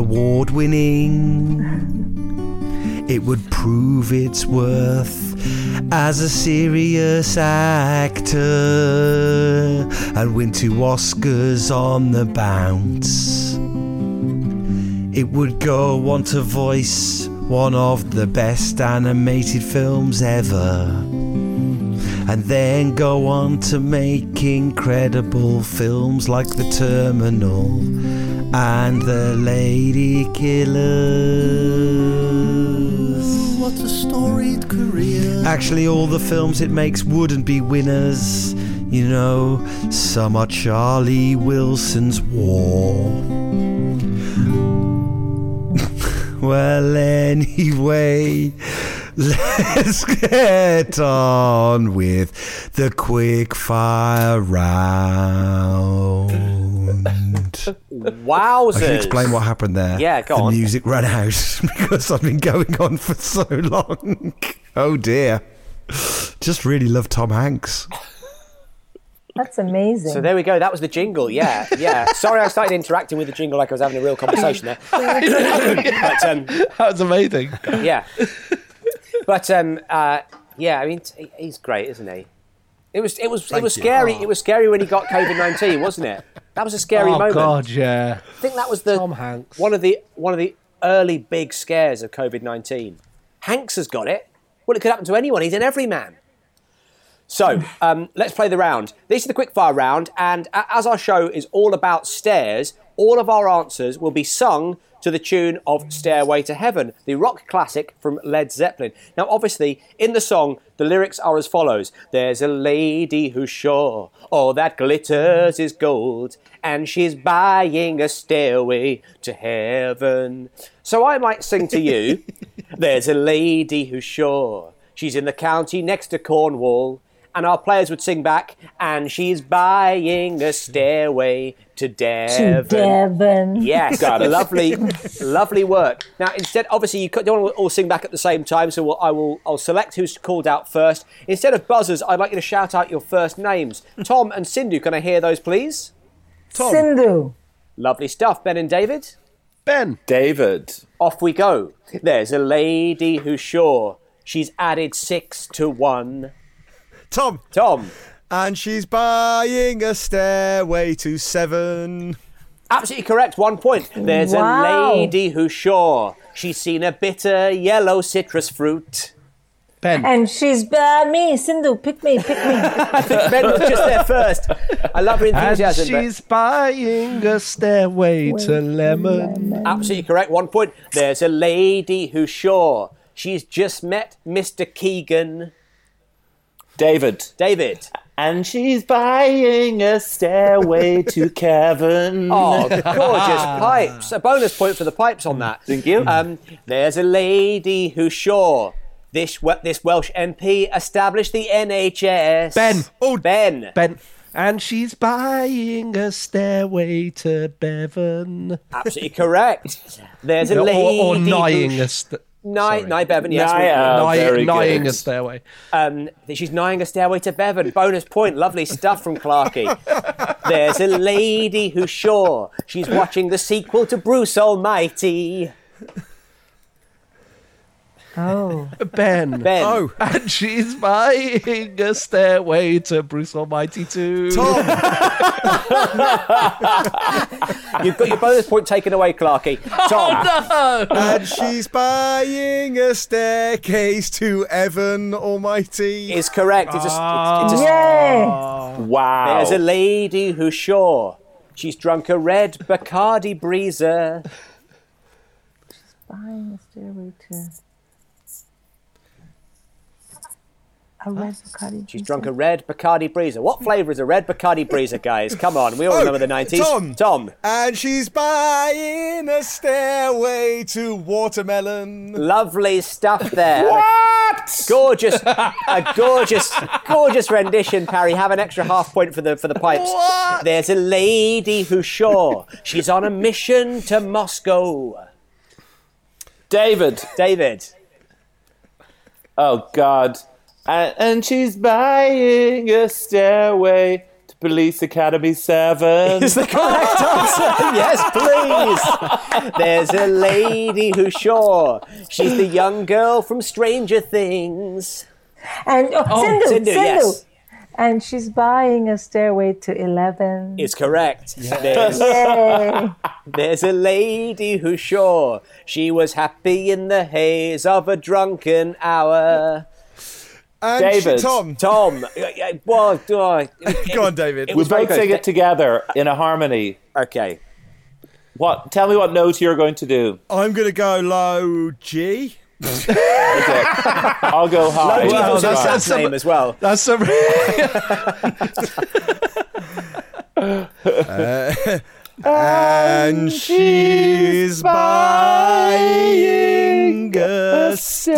award-winning. It would prove its worth as a serious actor and win 2 Oscars on the bounce. It would go on to voice one of the best animated films ever, and then go on to make incredible films like The Terminal and The Lady Killers. What a storied career. Actually, all the films it makes wouldn't be winners. You know, some are Charlie Wilson's War. Well, anyway, let's get on with the quick fire round. Wowzers. I can explain what happened there. Yeah, go on. The music ran out because I've been going on for so long. Oh dear. Just really love Tom Hanks. That's amazing. So there we go. That was the jingle. Yeah. Sorry, I started interacting with the jingle like I was having a real conversation there. But, that was amazing. Yeah. But yeah, I mean, he's great, isn't he? It was scary. Oh. It was scary when he got COVID-19, wasn't it? That was a scary moment. Oh God, yeah. I think that was Tom Hanks. One of the early big scares of COVID-19. Hanks has got it. Well, it could happen to anyone. He's an everyman. So, let's play the round. This is the quickfire round, and as our show is all about stairs, all of our answers will be sung to the tune of Stairway to Heaven, the rock classic from Led Zeppelin. Now, obviously, in the song, the lyrics are as follows. There's a lady who's sure all that glitters is gold, and she's buying a stairway to heaven. So I might sing to you, there's a lady who's sure she's in the county next to Cornwall, and our players would sing back, and she's buying a stairway to Devon. To Devon. Yes, lovely work. Now, instead, obviously, you don't want to all sing back at the same time, so I'll select who's called out first. Instead of buzzers, I'd like you to shout out your first names. Tom and Sindhu, can I hear those, please? Tom. Sindhu. Lovely stuff. Ben and David? Ben. David. Off we go. There's a lady who's sure she's added 6 to 1. Tom. And she's buying a stairway to 7. Absolutely correct. 1 point. There's a lady who's sure she's seen a bitter yellow citrus fruit. Ben. And she's me. Sindhu, pick me. I think Ben was just there first. I love her enthusiasm. And she's buying a stairway to lemon. Absolutely correct. 1 point. There's a lady who's sure she's just met Mr. Keegan. David. And she's buying a stairway to Kevin. Oh, gorgeous pipes. A bonus point for the pipes on that. Thank you. There's a lady who's sure this Welsh MP established the NHS. Ben. Oh, Ben. And she's buying a stairway to Bevan. Absolutely correct. There's a lady or nighying a Bevan, yes. Nighying a stairway. She's nighying a stairway to Bevan. Bonus point. Lovely stuff from Clarky. There's a lady who's sure she's watching the sequel to Bruce Almighty. Oh. Ben. Oh. And she's buying a stairway to Bruce Almighty too. Tom. You've got your bonus point taken away, Clarky. Tom. Oh, no. And she's buying a staircase to Evan Almighty. Is correct. It's a Yay! Wow. There's a lady who's sure she's drunk a red Bacardi Breezer. Buying a stairway to a red Bacardi. She's drunk a red Bacardi Breezer. What flavour is a red Bacardi Breezer, guys? Come on, we all remember the 90s. Tom. And she's buying a stairway to watermelon. Lovely stuff there. What? Gorgeous. A gorgeous rendition, Parry. Have an extra half point for the pipes. What? There's a lady who's sure she's on a mission to Moscow. David. Oh, God. And she's buying a stairway to Police Academy 7. Is the correct answer? Yes, please. There's a lady who's sure she's the young girl from Stranger Things. And Sindhu. Yes. And she's buying a stairway to 11. Is correct. Yay. There's a lady who's sure she was happy in the haze of a drunken hour. And David. Tom. Well, Go on, David. We both sing it together in a harmony. Okay. What? Tell me what note you're going to do. I'm going to go low G. Okay. I'll go high. Well, that's name as well. That's some. And she's buying a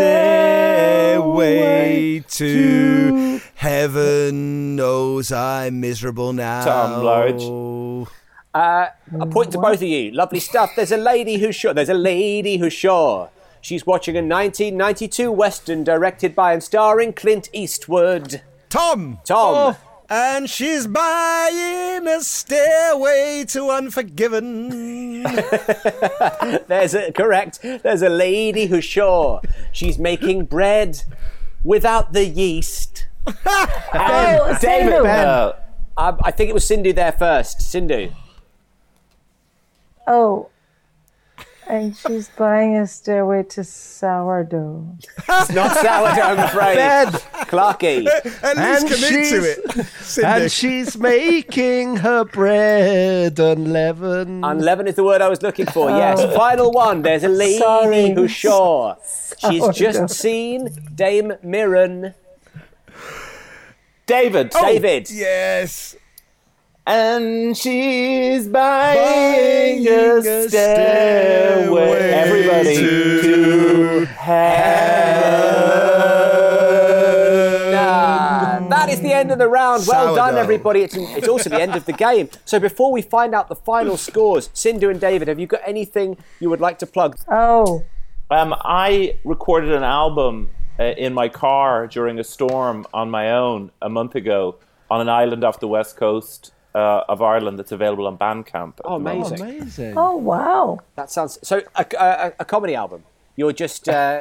stairway to heaven. Knows I'm miserable now. Tom Large. A point to both of you. Lovely stuff. There's a lady who's sure. She's watching a 1992 Western directed by and starring Clint Eastwood. Tom. Oh. And she's buying a stairway to Unforgiven. There's a lady who's sure. She's making bread without the yeast. David. Ben. I think it was Sindhu there first. Sindhu. Oh. And she's buying a stairway to sourdough. It's not sourdough, I'm afraid. Clarky. At least commit to it. And she's making her bread unleavened. Unleavened is the word I was looking for, yes. Final one. There's a lady who's sure. She's just seen Dame Mirren. David. David. Yes. And she's buying a stairway. Everybody to heaven. That is the end of the round. Well done, everybody. It's also the end of the game. So before we find out the final scores, Sindhu and David, have you got anything you would like to plug? I recorded an album in my car during a storm on my own a month ago on an island off the west coast of Ireland that's available on Bandcamp. Oh, amazing. Oh, wow. That sounds... So, a comedy album. You're just... yeah,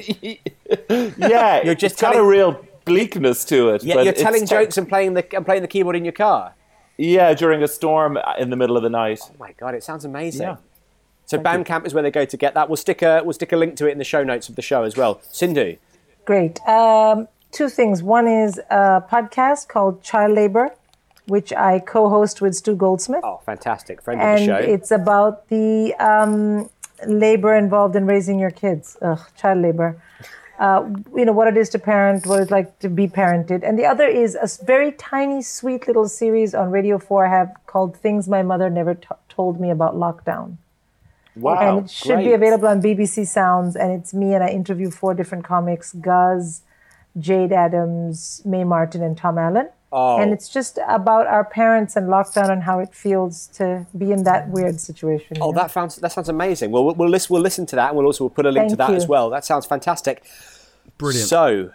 you're just got a real bleakness to it. Yeah, but you're telling jokes and playing the keyboard in your car? Yeah, during a storm in the middle of the night. Oh, my God, it sounds amazing. Yeah. So Bandcamp is where they go to get that. We'll stick a link to it in the show notes of the show as well. Sindhu? Great. Two things. One is a podcast called Child Labor, which I co-host with Stu Goldsmith. Oh, fantastic. Friend of the show. And it's about the labor involved in raising your kids. Child labor. What it is to parent, what it's like to be parented. And the other is a very tiny, sweet little series on Radio 4 I have called Things My Mother Never Told Me About Lockdown. Wow, and it should be available on BBC Sounds, and it's me, and I interview 4 different comics, Guz, Jade Adams, Mae Martin, and Tom Allen. Oh. And it's just about our parents and lockdown and how it feels to be in that weird situation. Oh, that sounds amazing. Well, we'll listen to that, and we'll put a link to that as well. That sounds fantastic. Brilliant. So,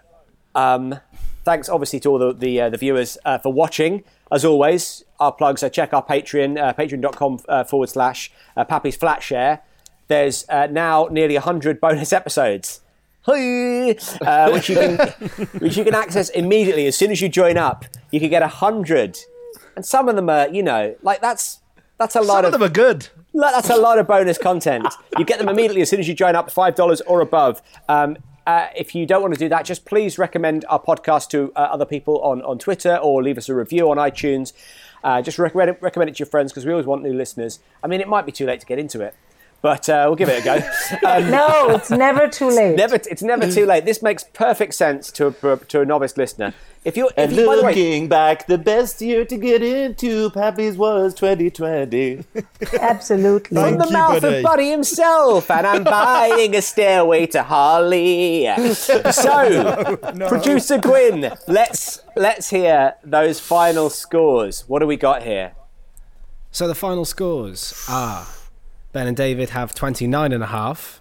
thanks obviously to all the viewers for watching. As always, our plugs are check our Patreon, patreon.com/Pappy's Flatshare. There's now nearly 100 bonus episodes. Which you can access immediately as soon as you join up. You can get 100, and some of them are, that's a lot. Some of them are good. That's a lot of bonus content. You get them immediately as soon as you join up, $5 or above. If you don't want to do that, just please recommend our podcast to other people on Twitter or leave us a review on iTunes. Just recommend it to your friends because we always want new listeners. I mean, it might be too late to get into it, but we'll give it a go. No, it's never too late. It's never too late. This makes perfect sense to a novice listener. Looking back, the best year to get into Pappy's was 2020. Absolutely. From the mouth of Buddy himself, and I'm buying a stairway to Holly. So, Producer Gwyn, let's hear those final scores. What do we got here? So the final scores are Ben and David have 29.5.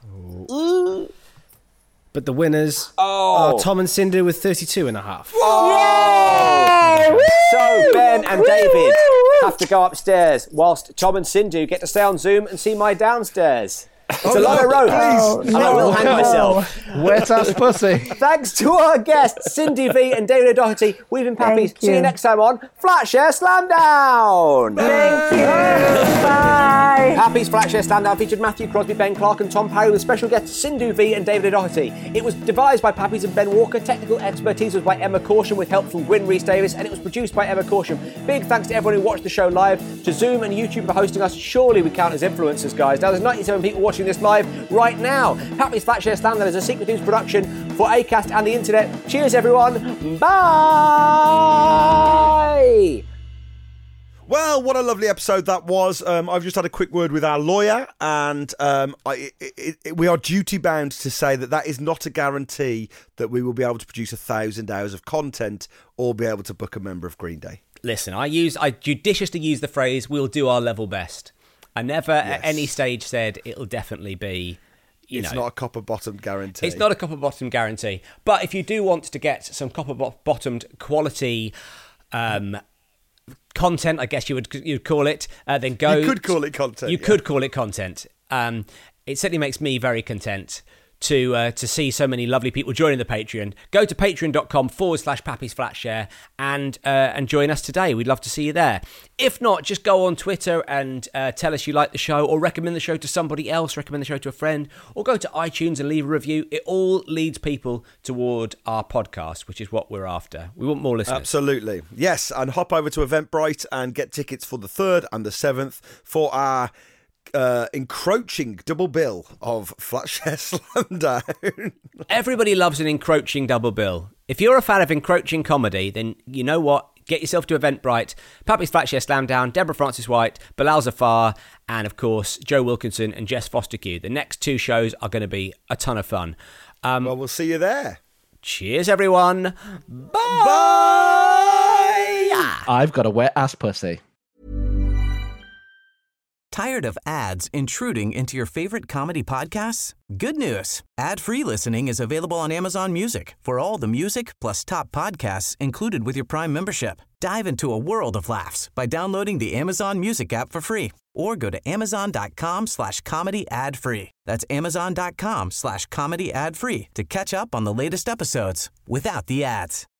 But the winners are Tom and Sindhu with 32.5. Oh! So Ben and David have to go upstairs whilst Tom and Sindhu get to stay on Zoom and see my downstairs. It's a lot of rope. And I will hang myself. Wet ass pussy. Thanks to our guests, Cindy V and David O'Doherty. We've been Pappies. See you next time on Flatshare Slamdown. Thank you. Bye. Pappies Flatshare Slamdown featured Matthew Crosby, Ben Clark and Tom Parry with special guests Sindhu V and David O'Doherty. It was devised by Pappies and Ben Walker. Technical expertise was by Emma Caution with help from Gwyn Rhys-Davies, and it was produced by Emma Caution. Big thanks to everyone who watched the show live, to Zoom and YouTube for hosting us. Surely we count as influencers, guys. Now there's 97 people watching this live right now. Pappies Flatshare Slamdown is a Secret News production for Acast and the internet. Cheers, everyone. Bye. Well, what a lovely episode that was. I've just had a quick word with our lawyer, and we are duty bound to say that is not a guarantee that we will be able to produce 1,000 hours of content or be able to book a member of Green Day. Listen, I judiciously use the phrase, we'll do our level best. I never at any stage said it'll definitely be, It's not a copper-bottomed guarantee. It's not a copper-bottomed guarantee. But if you do want to get some copper-bottomed quality content, I guess you'd call it, then go... You could call it content. You could call it content. It certainly makes me very content to see so many lovely people joining the Patreon. Go to patreon.com/Pappies Flatshare and join us today. We'd love to see you there. If not, just go on Twitter and tell us you like the show, or recommend the show to somebody else, recommend the show to a friend, or go to iTunes and leave a review. It all leads people toward our podcast, which is what we're after. We want more listeners. Absolutely. Yes, and hop over to Eventbrite and get tickets for the 3rd and the 7th for our encroaching double bill of Flatshare Slamdown. Everybody loves an encroaching double bill. If you're a fan of encroaching comedy, then you know what? Get yourself to Eventbrite. Pappies Flatshare Slamdown, Deborah Francis-White, Bilal Zafar, and of course Joe Wilkinson and Jess Foster-Q. The next 2 shows are going to be a ton of fun. Well, we'll see you there. Cheers, everyone. Bye. Bye. I've got a wet ass pussy. Tired of ads intruding into your favorite comedy podcasts? Good news. Ad-free listening is available on Amazon Music for all the music plus top podcasts included with your Prime membership. Dive into a world of laughs by downloading the Amazon Music app for free or go to amazon.com/comedy ad-free. That's amazon.com/comedy ad-free to catch up on the latest episodes without the ads.